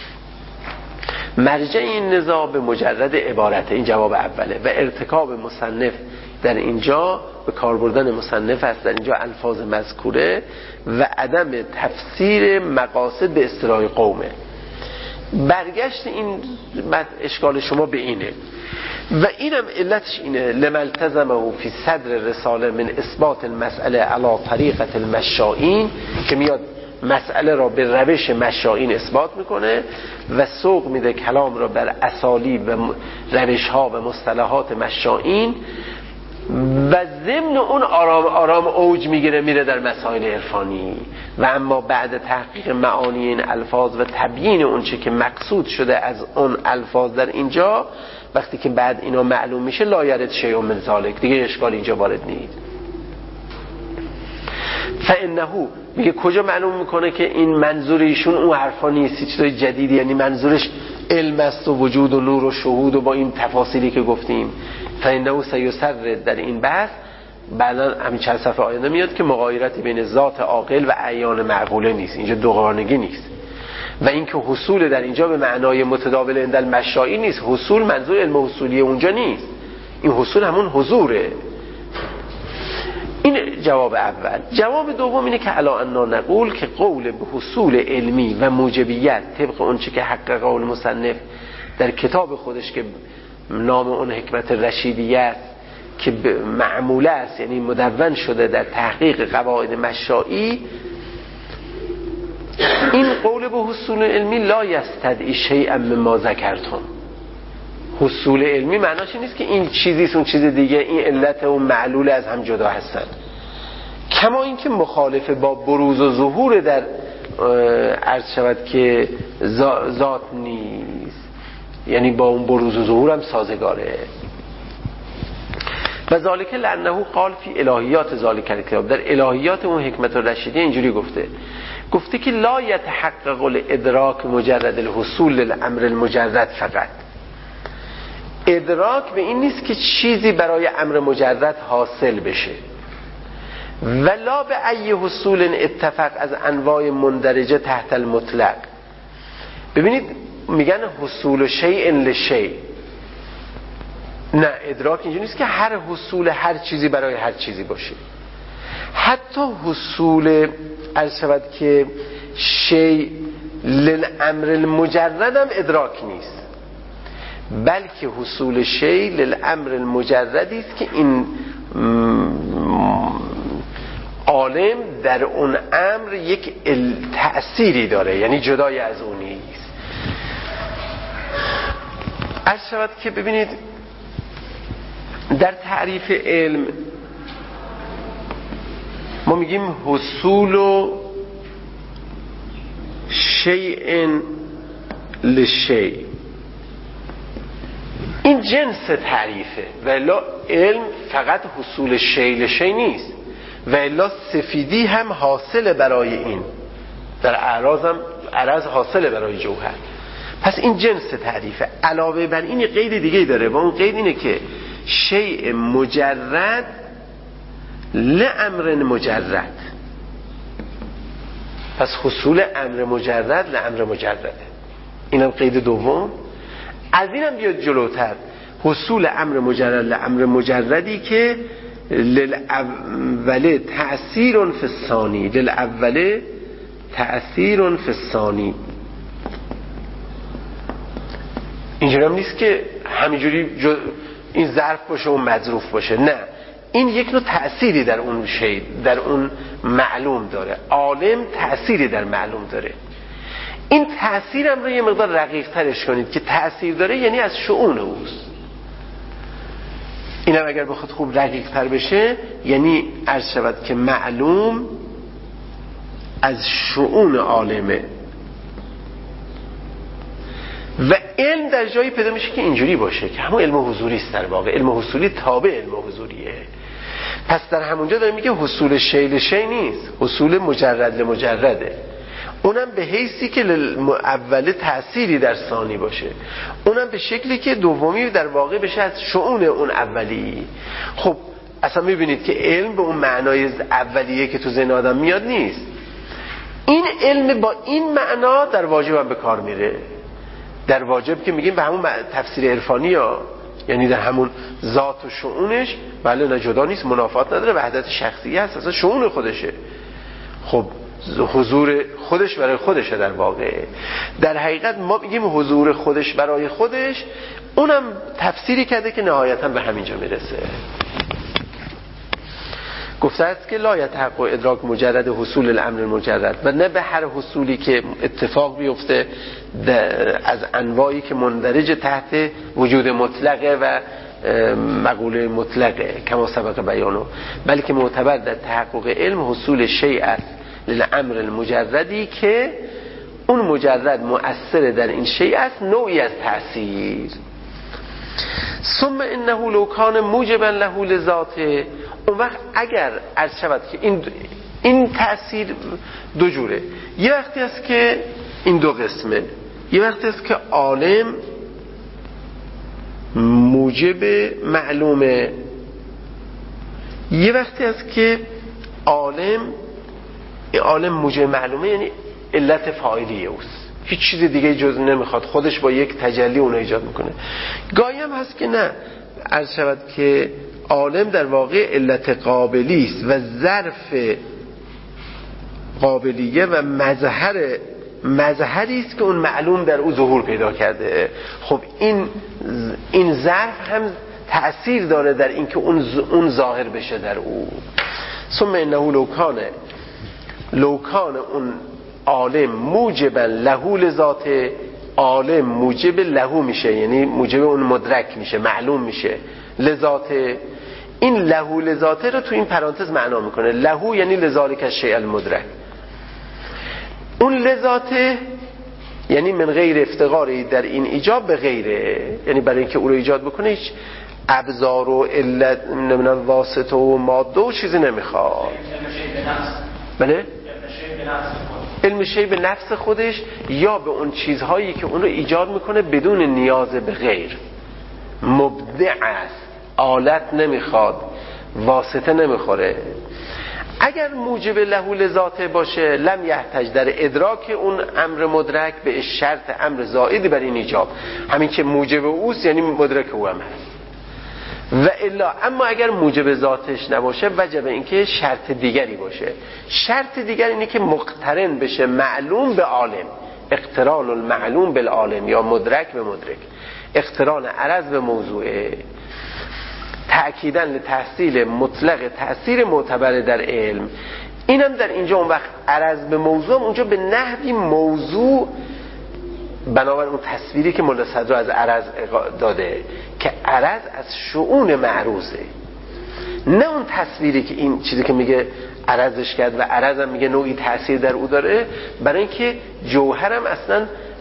مرجع این نزاع به مجرد عبارته، این جواب اوله، و ارتکاب مصنف در اینجا به کار بردن مصنف است در اینجا الفاظ مذکوره و عدم تفسیر مقاصد به اصطلاح قومه. برگشت این اشکال شما به اینه و اینم علتش اینه لملتزمه فی صدر رساله من اثبات المسئله علی طریقه المشائین، که میاد مسئله را به روش مشائین اثبات میکنه و سوق میده کلام را بر اسالیب و روش ها و مصطلحات مشائین و ضمن اون آرام آرام اوج میگیره میره در مسائل عرفانی. و اما بعد تحقیق معانی این الفاظ و تبیین اون چه که مقصود شده از اون الفاظ در اینجا، وقتی که بعد اینا معلوم میشه لا یرد شیء من ذالک، دیگه اشکال اینجا وارد نیست. فانه میگه کجا معلوم میکنه که این منظور ایشون اون حرفا نیست، چیزای جدیدی، یعنی منظورش علم است و وجود و نور و شهود و با این تفاصیلی که گفتیم. فانه سیسر در این بحث بعدا همین چند صفحه آینده میاد که مغایرتی بین ذات عاقل و عیان معقوله نیست، اینجا دوگانگی نیست. و اینکه حصول در اینجا به معنای متداول عند المشائین نیست، حصول منظور علم حصولی اونجا نیست، این حصول همون حضوره. این جواب اول. جواب دوم اینه که علا انا نقول که قول به حصول علمی و موجبیت طبق اون چه که حق قول مصنف در کتاب خودش که نام اون حکمت رشیدیه است که معموله است، یعنی مدون شده در تحقیق قواعد مشائی، این قول به حصول علمی لا یستدعی شیئا مما ذکرتم. حصول علمی معناش نیست که این چیزیست اون چیز دیگه، این علت و معلول از هم جدا هستن. کما اینکه مخالف با بروز و ظهور در عرض شود که ذات نیست، یعنی با اون بروز و ظهور هم سازگاره. و ذالک لانه قال فی الهیات ذالک الکتاب، در الهیات اون حکمت رشیدی اینجوری گفته گفته که لا یتحقق الادراک مجرد الحصول للامر المجرد فقط. ادراک به این نیست که چیزی برای امر مجرد حاصل بشه، ولا به ای حصول اتفق از انواع مندرجه تحت المطلق. ببینید میگن حصول شیء لشیء، نه ادراک اینجوری نیست که هر حصول هر چیزی برای هر چیزی باشه. حتی حصول عرض شود که شیء للامر المجرد هم ادراک نیست، بلکه حصول شیء للامر المجردی است که این عالم در اون امر یک تأثیری داره، یعنی جدای از اون نیست. عرض شود که ببینید در تعریف علم ما میگیم حصول و شیء لشیء. این جنس تعریفه و الا علم فقط حصول شیء لشیء نیست و الا سفیدی هم حاصل برای این، در اعراض هم عرض حاصل برای جوهر. پس این جنس تعریفه. علاوه بر این قید دیگه داره و اون قید اینه که شیء مجرد لامر مجرد. پس حصول امر مجرد لامر مجرده. اینم قید دوم. از اینم بیاد جلوتر، حصول امر مجرد لامر مجردی که للاول تأثیر فی الثانی، للاول تأثیر فی الثانی. اینجوری هم نیست که همینجوری این ظرف باشه و مظروف باشه، نه، این یک نوع تأثیری در اون شی، در اون معلوم داره. عالم تأثیری در معلوم داره. این تأثیر هم رو یه مقدار رقیق ترش کنید که تأثیر داره یعنی از شؤون اوست. اینم اگر بخواد خوب رقیق تر بشه یعنی عرض شود که معلوم از شؤون عالمه و علم در جایی پیدا میشه که اینجوری باشه که همون علم حضوری است. در واقع علم حصولی تابع علم حضوریه. پس در همونجا داره میگه حصول شیء لشیء نیست، حصول مجرد لمجرده. اونم به حیثی که اوله تأثیری در ثانی باشه، اونم به شکلی که دومی در واقع بشه از شؤون اون اولی. خب اصلا میبینید که علم به اون معنای اولیه که تو ذهن آدم میاد نیست. این علم با این معنا در واجب هم به کار میره. در واجب که میگیم به همون تفسیر عرفانی ها، یعنی در همون ذات و شؤونش، بله نه جدا نیست، منافات نداره، وحدت شخصی هست، اصلا شؤون خودشه. خب حضور خودش برای خودشه. در واقع در حقیقت ما میگیم حضور خودش برای خودش، اونم تفسیری کرده که نهایتا به همینجا میرسه. گفته است که لا یتحقق ادراک مجرد حصول الامر المجرد، و نه به هر حصولی که اتفاق بیفته از انواعی که مندرج تحت وجود مطلقه و مقوله مطلقه کما سبق بیانو، بلکه معتبر در تحقق علم حصول شیء است للامر المجردی که اون مجرد مؤثر در این شیء است، نوعی از تأثیر. ثم انه لو کان موجبا له لذاته، اون وقت اگر عرض شود که این این تأثیر دو جوره، یه وقتی است که این دو قسمه، یه وقتی است که عالم موجب معلومه، یه وقتی است که عالم عالم موجب معلومه، یعنی علت فاعلیه اوست، هیچ چیز دیگه جز نمیخواد، خودش با یک تجلی اون ایجاد میکنه. گاهی هم هست که نه، عرض شود که عالم در واقع علت قابلی است و ظرف قابلیه و مظهر مظهری است که اون معلوم در او ظهور پیدا کرده. خب این این ظرف هم تأثیر داره در اینکه اون اون ظاهر بشه در او. ثم انه لو کان لو کان اون عالم موجبا له لذات، عالم موجب له میشه، یعنی موجب اون مدرک میشه، معلوم میشه. لذات، این له لذاته رو تو این پرانتز معنا میکنه. له یعنی لذالک الشیء المدرک. اون لذاته یعنی من غیر افتقاری در این ایجاب به غیره، یعنی برای اینکه او رو ایجاد بکنه هیچ ابزار و علت نمیدونم واسطه و ماده و چیزی نمیخواد. بله؟ علم شیء به نفس خودش یا به اون چیزهایی که اون رو ایجاد میکنه بدون نیاز به غیر. مبدع است، آلت نمیخواد، واسطه نمیخوره. اگر موجب له لذاته باشه لم یحتاج در ادراک اون امر مدرک به شرط امر زائدی بر این ایجاب، همین که موجب اوست یعنی مدرک او هم هست. و الا اما اگر موجب ذاتش نباشه وجب اینکه شرط دیگری باشه. شرط دیگر اینه که مقترن بشه معلوم به عالم، اقتران المعلوم بالعالم یا مدرک به مدرک، اقتران عرض به موضوعه، تأکیداً لتحصیل مطلق تأثیر معتبر در علم. اینم در اینجا اون وقت عرض به موضوع هم اونجا به نحوی موضوع بنابر اون تصویری که مولا صدر از عرض داده که عرض از شؤون معروضه، نه اون تصویری که این چیزی که میگه عرضش کرد و عرض هم میگه نوعی تأثیر در او داره، برای اینکه جوهرم اصلا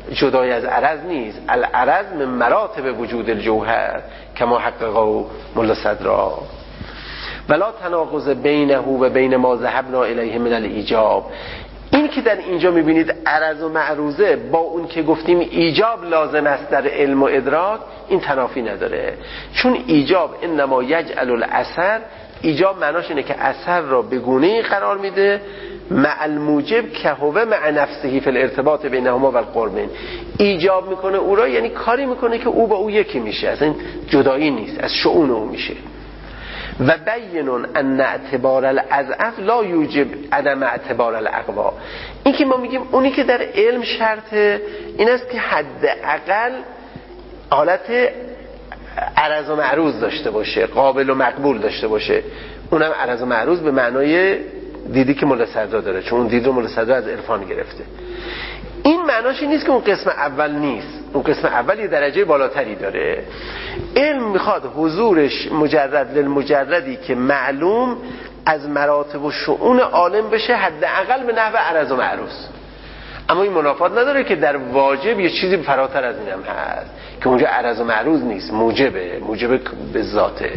جدای از عرض نیست. العرض من مراتب وجود الجوهر کما حققه ملا صدرا ولا تناقض بینه و بین ما ذهبنا الیه من الایجاب. این که در اینجا میبینید عرض و معروضه با اون که گفتیم ایجاب لازم است در علم و ادراک، این تنافی نداره. چون ایجاب انما یجعل الاثر، ایجاب معناش اینه که اثر را به گونه‌ای قرار میده مع الموجب که هو مع نفسه فی الارتباط بینهما و القربین. ایجاب میکنه او را، یعنی کاری میکنه که او با او یکی میشه، اصلا جدایی نیست، از شؤون او میشه. و بینون ان اعتبار الاضعف لا یوجب عدم اعتبار الاقوا. این که ما میگیم اونی که در علم شرطه این است که حداقل حالت عرض و معروض داشته باشه، قابل و مقبول داشته باشه. اونم عرض و معروض به معنای دیدی که ملا صدرا داره، چون اون دید رو ملا صدرا از عرفان گرفته. این معناش این نیست که اون قسم اول نیست، اون قسم اول یه درجه بالاتری داره. علم میخواد حضورش مجرد للمجردی که معلوم از مراتب و شؤون عالم بشه حداقل به نحو عرض و معروض. اما این منافات نداره که در واجب یه چیزی فراتر از اینم هست که اونجا عرض و معروض نیست، موجبه، موجب به ذاته.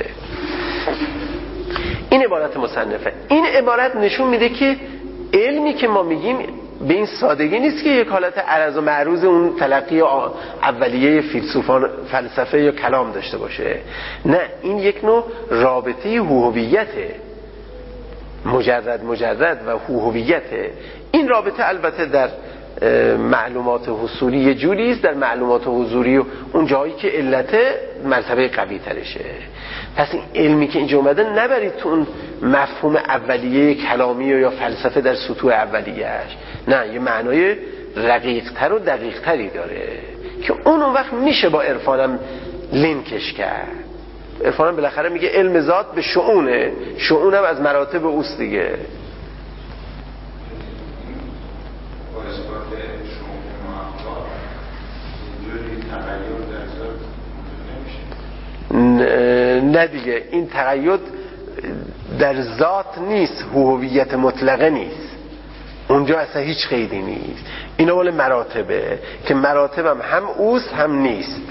این عبارت مصنفه. این عبارت نشون میده که علمی که ما میگیم به این سادگی نیست که یک حالت عرض و معروض اون تلقی اولیه فیلسوفان فلسفه یا کلام داشته باشه. نه، این یک نوع رابطه هویته، مجرد مجرد و هویته. این رابطه البته در معلومات حصولی یه جوری است، در معلومات حضوری و اون جایی که علت مرتبه قوی ترشه. پس این علمی که اینجا اومده نبرید تو اون مفهوم اولیه کلامی یا فلسفه در سطوح اولیهش، نه، یه معنای رقیق تر و دقیق تری داره که اون اون وقت میشه با عرفانم لینکش کرد. عرفانم بالاخره میگه علم ذات به شؤونه، شؤونم از مراتب اوست دیگه. نه دیگه، این تقید در ذات نیست، هویت مطلقه نیست، اونجا اصلا هیچ قیدی نیست. این اول مراتبه که مراتبم هم اوست هم نیست.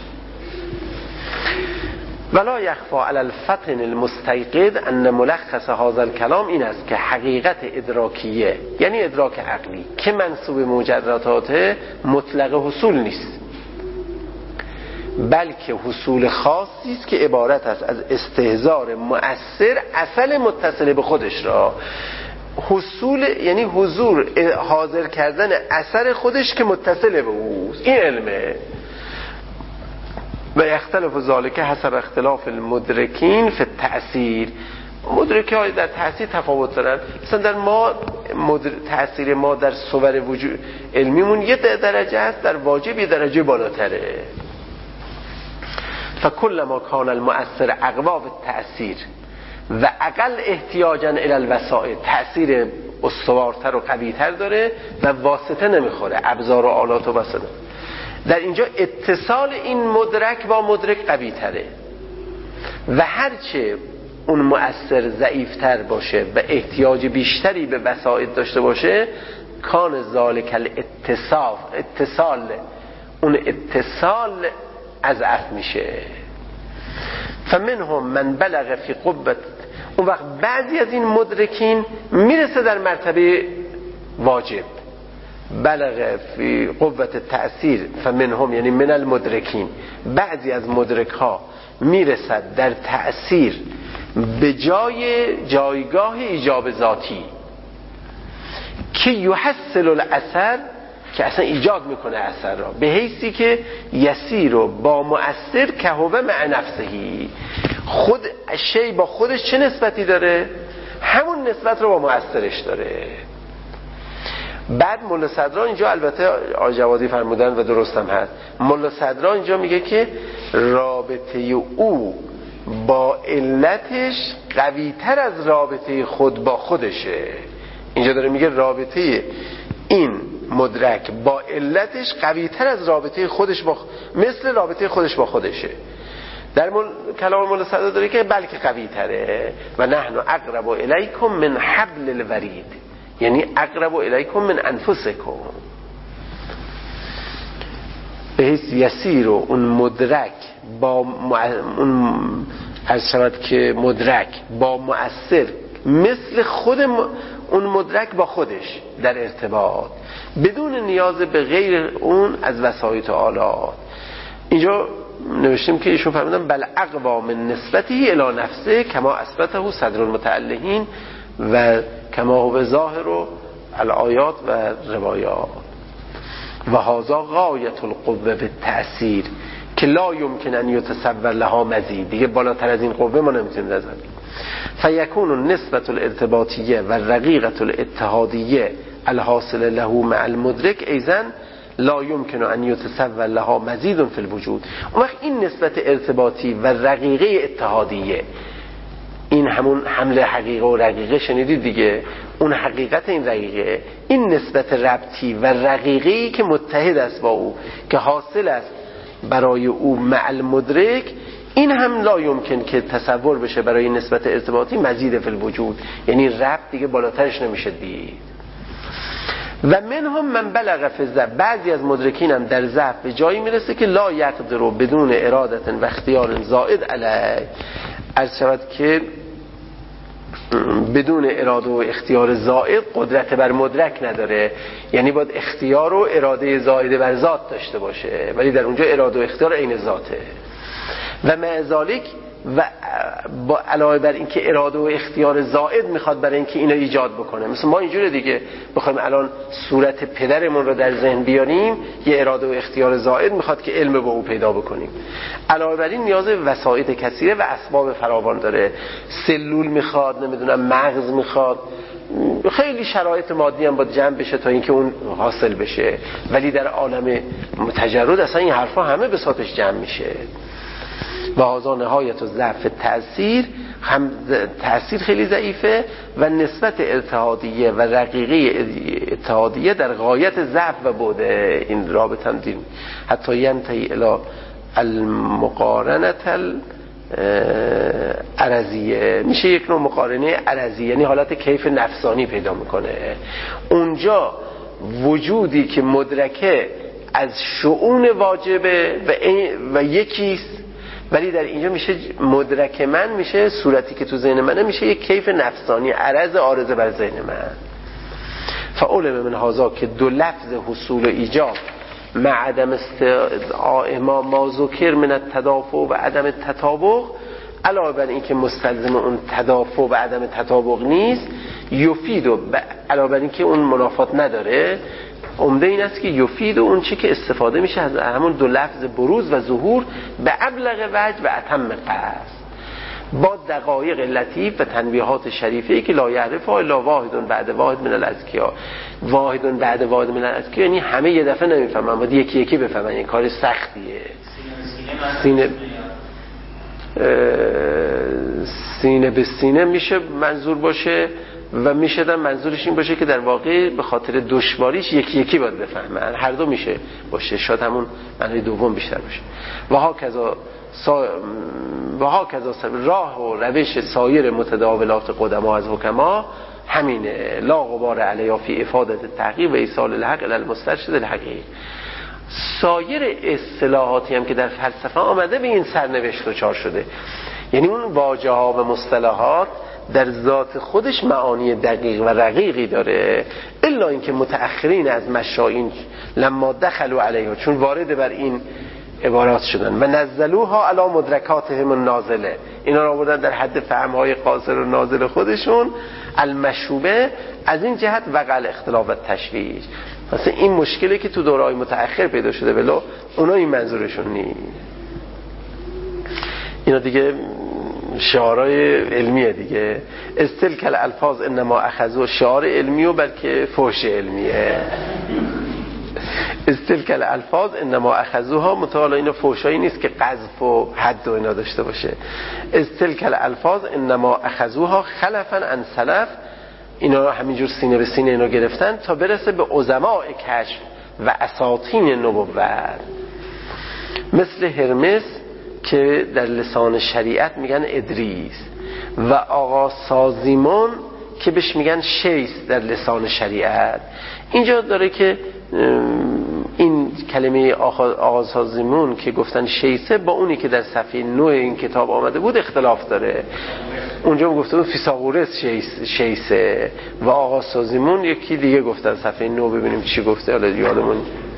ولا یخفی علی الفطن المستیقظ ان ملخص هذا الكلام این است که حقیقت ادراکیه، یعنی ادراک عقلی که منسوب مجردات مطلق حصول نیست، بلکه حصول خاصی است که عبارت است از استحضار مؤثر اصل متصل به خودش را. حصول یعنی حضور، حاضر کردن اثر خودش که متصل به اوست. این علمه. و اختلاف ذالک حسب اختلاف المدرکین فی التأثیر. مدرکی های در تأثیر تفاوت دارن. مثلا در ما مدر... تأثیر ما در صور وجود علمیمون یه درجه است، در واجب یه درجه بالاتره. فکل ما کان المؤثر اقوا بالتأثیر و اقل احتیاجا الی الوسائل، تأثیر استوارتر و قویتر داره و واسطه نمیخوره، ابزار و آلات و وسایل. در اینجا اتصال این مدرک با مدرک قوی تره و هرچه اون مؤثر ضعیفتر باشه و احتیاج بیشتری به وسائل داشته باشه، کان ذالک الاتصاف، اتصال اون اتصال اضعف میشه. فمنهم من بلغ فی قوت، اون وقت بعضی از این مدرکین میرسه در مرتبه واجب، بلغ فی قوت تأثیر. فمنهم یعنی من المدرکین، بعضی از مدرک ها میرسد در تأثیر به جای جایگاه ایجاب ذاتی که یحصل الاثر، که اصلا ایجاد میکنه اثر را، به حیثی که یسیر رو با مؤثر که هو مع نفسهی، خود شی با خودش چه نسبتی داره؟ همون نسبت رو با مؤثرش داره. بعد ملا صدرا اینجا البته آقای جوادی فرمودن و درست هم هست، ملا صدرا اینجا میگه که رابطه او با علتش قوی تر از رابطه خود با خودشه. اینجا داره میگه رابطه این مدرک با علتش قوی تر از رابطه خودش با خ... مثل رابطه خودش با خودشه. در مل... کلام مولا صدرا داره که بلکه قوی تره. و نحن اقرب الیکم من حبل الورید، یعنی اقرب الیکم من انفسکم. به حیث یسیر و اون مدرک با مع... اون عرض شود که مدرک با مؤثر مثل خود م... اون مدرک با خودش در ارتباط بدون نیاز به غیر اون از وسایط و آلات. اینجا نوشتیم که ایشون فرمودن بل اقوا من نسبتی الی نفسه کما اثبته صدر المتعلهین و کما هو ظاهر الآیات و روایات و هذا غایت القوه بالتأثیر که لا یمکن ان یتصور لها مزید. دیگه بالاتر از این قوه ما نمیتونیم نظر فیکون النسبة الارتباطیه و رقیقة الاتحادیه الحاصل له مع المدرک ایضا لا یمکن ان یتصور لها مزید فی الوجود. اون وقت این نسبت ارتباطی و رقیقه اتحادیه، این همون حمله حقیقه و رقیقه شنیدید دیگه، اون حقیقت این رقیقه، این نسبت ربطی و رقیقه‌ای که متحد است با او که حاصل است برای او مع المدرک، این هم لا یمکن که تصور بشه برای نسبت ارتباطی مزید فی الوجود، یعنی ربط دیگه بالاترش نمیشه دید. و منهم من بلغ فی الضعف، بعضی از مدرکین هم در ضعف به جایی میرسه که لا یقدر بدون ارادت و اختیار زائد علیه، از شود که بدون اراده و اختیار زائد قدرت بر مدرک نداره، یعنی باید اختیار و اراده زائد بر ذات داشته باشه، ولی در اونجا اراده و اختیار عین ذاته. و مع ذالک و با علاوه بر این که اراده و اختیار زائد میخواد برای اینکه اینو ایجاد بکنه، مثل ما اینجوری دیگه بخوایم الان صورت پدرمون رو در ذهن بیاریم، یه اراده و اختیار زائد میخواد که علم با او پیدا بکنیم. علاوه بر این نیاز وسایط کثیره و اسباب فراوان داره، سلول میخواد، نمیدونم مغز میخواد، خیلی شرایط مادی هم باید جمع بشه تا اینکه اون حاصل بشه. ولی در عالم تجرد اصلا این حرفا همه به ساتش جمع میشه. و هذا نهایت و ضعف تأثیر، هم تأثیر خیلی ضعیفه و نسبت اتحادیه و رقیقه اتحادیه در غایت ضعف و بوده این رابطه هم دیم حتی ینتهی الی المقارنه العرضیه، میشه یک نوع مقارنه عرضی، یعنی حالت کیف نفسانی پیدا میکنه. اونجا وجودی که مدرکه از شؤون واجبه و, و یکیست، ولی در اینجا میشه مدرک من، میشه صورتی که تو ذهن منه، میشه یک کیف نفسانی عرض عارضه بر ذهن من. فعلم من هذا که دو لفظ حصول و ایجاب مع عدم استدعاء ما ما ذکر من التدافع و عدم التطابق، علاوه بر این که مستلزم اون تدافع و عدم تطابق نیست، یفید و علاوه بر این که اون منافات نداره، عمده این است که یفید و اون چی که استفاده میشه از همون دو لفظ بروز و ظهور به ابلغ وجه و اتم قصد، با دقایق لطیف و تنبیهات شریفه‌ای که لا یعرف الا واحد بعد واحد من الاذکیا. واحد بعد واحد من الاذکیا یعنی همه یه دفعه نمیفهمن، باید یکی یکی بفهمن، این کار سختیه. سینه سینه به سینه میشه منظور باشه و میشه در منظورش این باشه که در واقع به خاطر دشواریش یکی یکی باید بفهمن، هر دو میشه باشه، شاید همون معنی دوم بیشتر باشه. و ها کذا سا... و ها کذا راه و روش سایر متداولات قدما از حکما همینه، لا غبار علیها فی افادت تحقیق و ایصال الحق الی المسترشد الحقیق. سایر اصطلاحاتی هم که در فلسفه آمده به این سرنوشت دچار شده، یعنی اون واژه ها و مصطلحات در ذات خودش معانی دقیق و رقیقی داره، الا اینکه متأخرین از مشایین لما دخلوا علیها، چون وارد بر این عبارات شدن و نزلوها علی مدرکاتهم النازله، اینا را آوردن در حد فهمهای قاصر و نازل خودشون المشوبه، از این جهت وقع الاختلاف و تشویش. مثلا این مشکلی که تو دوره‌های متأخر پیدا شده ولو اونا این منظورشون نیست. اینا دیگه شعارهای علمیه دیگه، استلک الالفاظ انما اخذوا، شعار علمی و بلکه فحش علمیه. استلک الالفاظ انما اخذوها، متعالی اینا فحشایی نیست که قذف و حد و اینا داشته باشه. استلک الالفاظ انما اخذوها خلفا عن سلف، اینا همینجور سینه به سینه اینا گرفتن تا برسه به عظماء کشف و اساطین نبوت، مثل هرمس که در لسان شریعت میگن ادریس و آقا سازیمون که بهش میگن شیس در لسان شریعت. اینجا داره که این کلمه آقاسازیمون که گفتن شیسه با اونی که در صفحه نو این کتاب آمده بود اختلاف داره. اونجا گفته بود فیثاغورس شیس شیسه و آقاسازیمون یکی دیگه گفتن. صفحه نو ببینیم چی گفته، حالا یادمون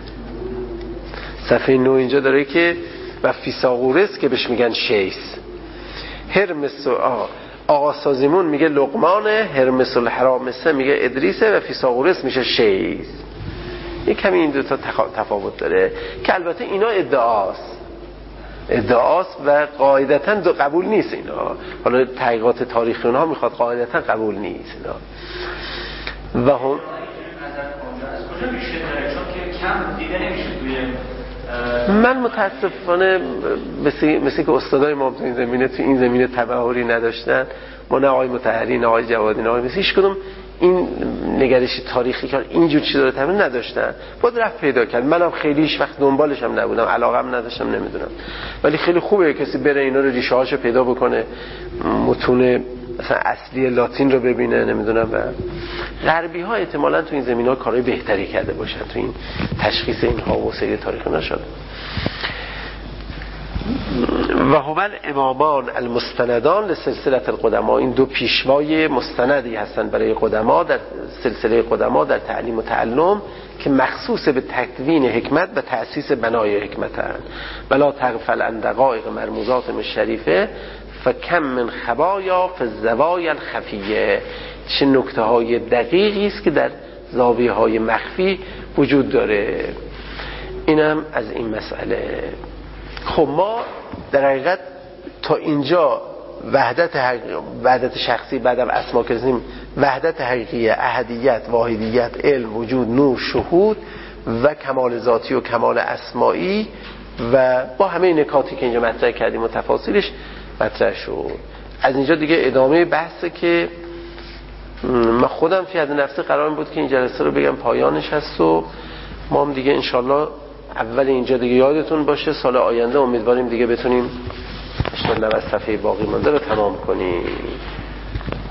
صفحه نو اینجا داره که و فیثاغورس که بهش میگن شیس. هرمس آقاسازیمون میگه لقمانه، هرمس الحرامسه میگه ادریسه و فیثاغورس میشه شیس. یک کمی این دوتا تفاوت داره که البته اینا ادعاست ادعاست و قاعدتاً قبول نیست اینا. حالا تحقیقات تاریخی اونها میخواد قاعدتاً قبول نیست اینا. و هم از کجا میشه داره؟ چون که کم دیده نمیشه توی من متاسفانه مثل, مثل که استادای ما تو این زمینه تو این زمینه تبحری نداشتن. ما نه آقای مطهری نه آقای جوادی نه آقای مثل هیچ کدوم این نگرش تاریخی که اینجور چیزا رو تمرین نداشتن. باید رفت پیدا کرد. منم خیلی هیچ وقت دنبالش هم نبودم، علاقم نداشتم، نمیدونم. ولی خیلی خوبه کسی بره اینا رو ریشه هاشو پیدا بکنه، متون مثلا اصلی لاتین رو ببینه، نمیدونم. و غربی ها احتمالاً تو این زمینه‌ها کارهای بهتری کرده باشن تو این تشخیص اینها و سیر تاریخی نشد. و هما الامامان المستندان لسلسله القدما، این دو پیشوای مستندی هستن برای قدما در سلسله قدما در تعلیم و تعلم که مخصوص به تکوین حکمت و تأسیس بنای حکمت هستند. ولا تغفل عن دقایق مرموزات شریفه فکم من خبایا فی الزوایا الخفیه. چه نکته های دقیقی است که در زاویه های مخفی وجود داره. اینم از این مسئله. خب ما در حقیقت تا اینجا وحدت حقیقی، وحدت شخصی، بعدم اسما کردیم، وحدت حقیقی، احدیت، واحدیت، علم، وجود، نور، شهود و کمال ذاتی و کمال اسمایی و با همه نکاتی که اینجا مطرح کردیم و تفاصیلش مطرح شد. از اینجا دیگه ادامه بحثه که من خودم فی حد نفسی قرار بود که این جلسه رو بگم پایانش هست و ما هم دیگه انشالله اول اینجا دیگه یادتون باشه سال آینده امیدواریم دیگه بتونیم اشتغل نوست صفحه باقی مانده رو تمام کنیم.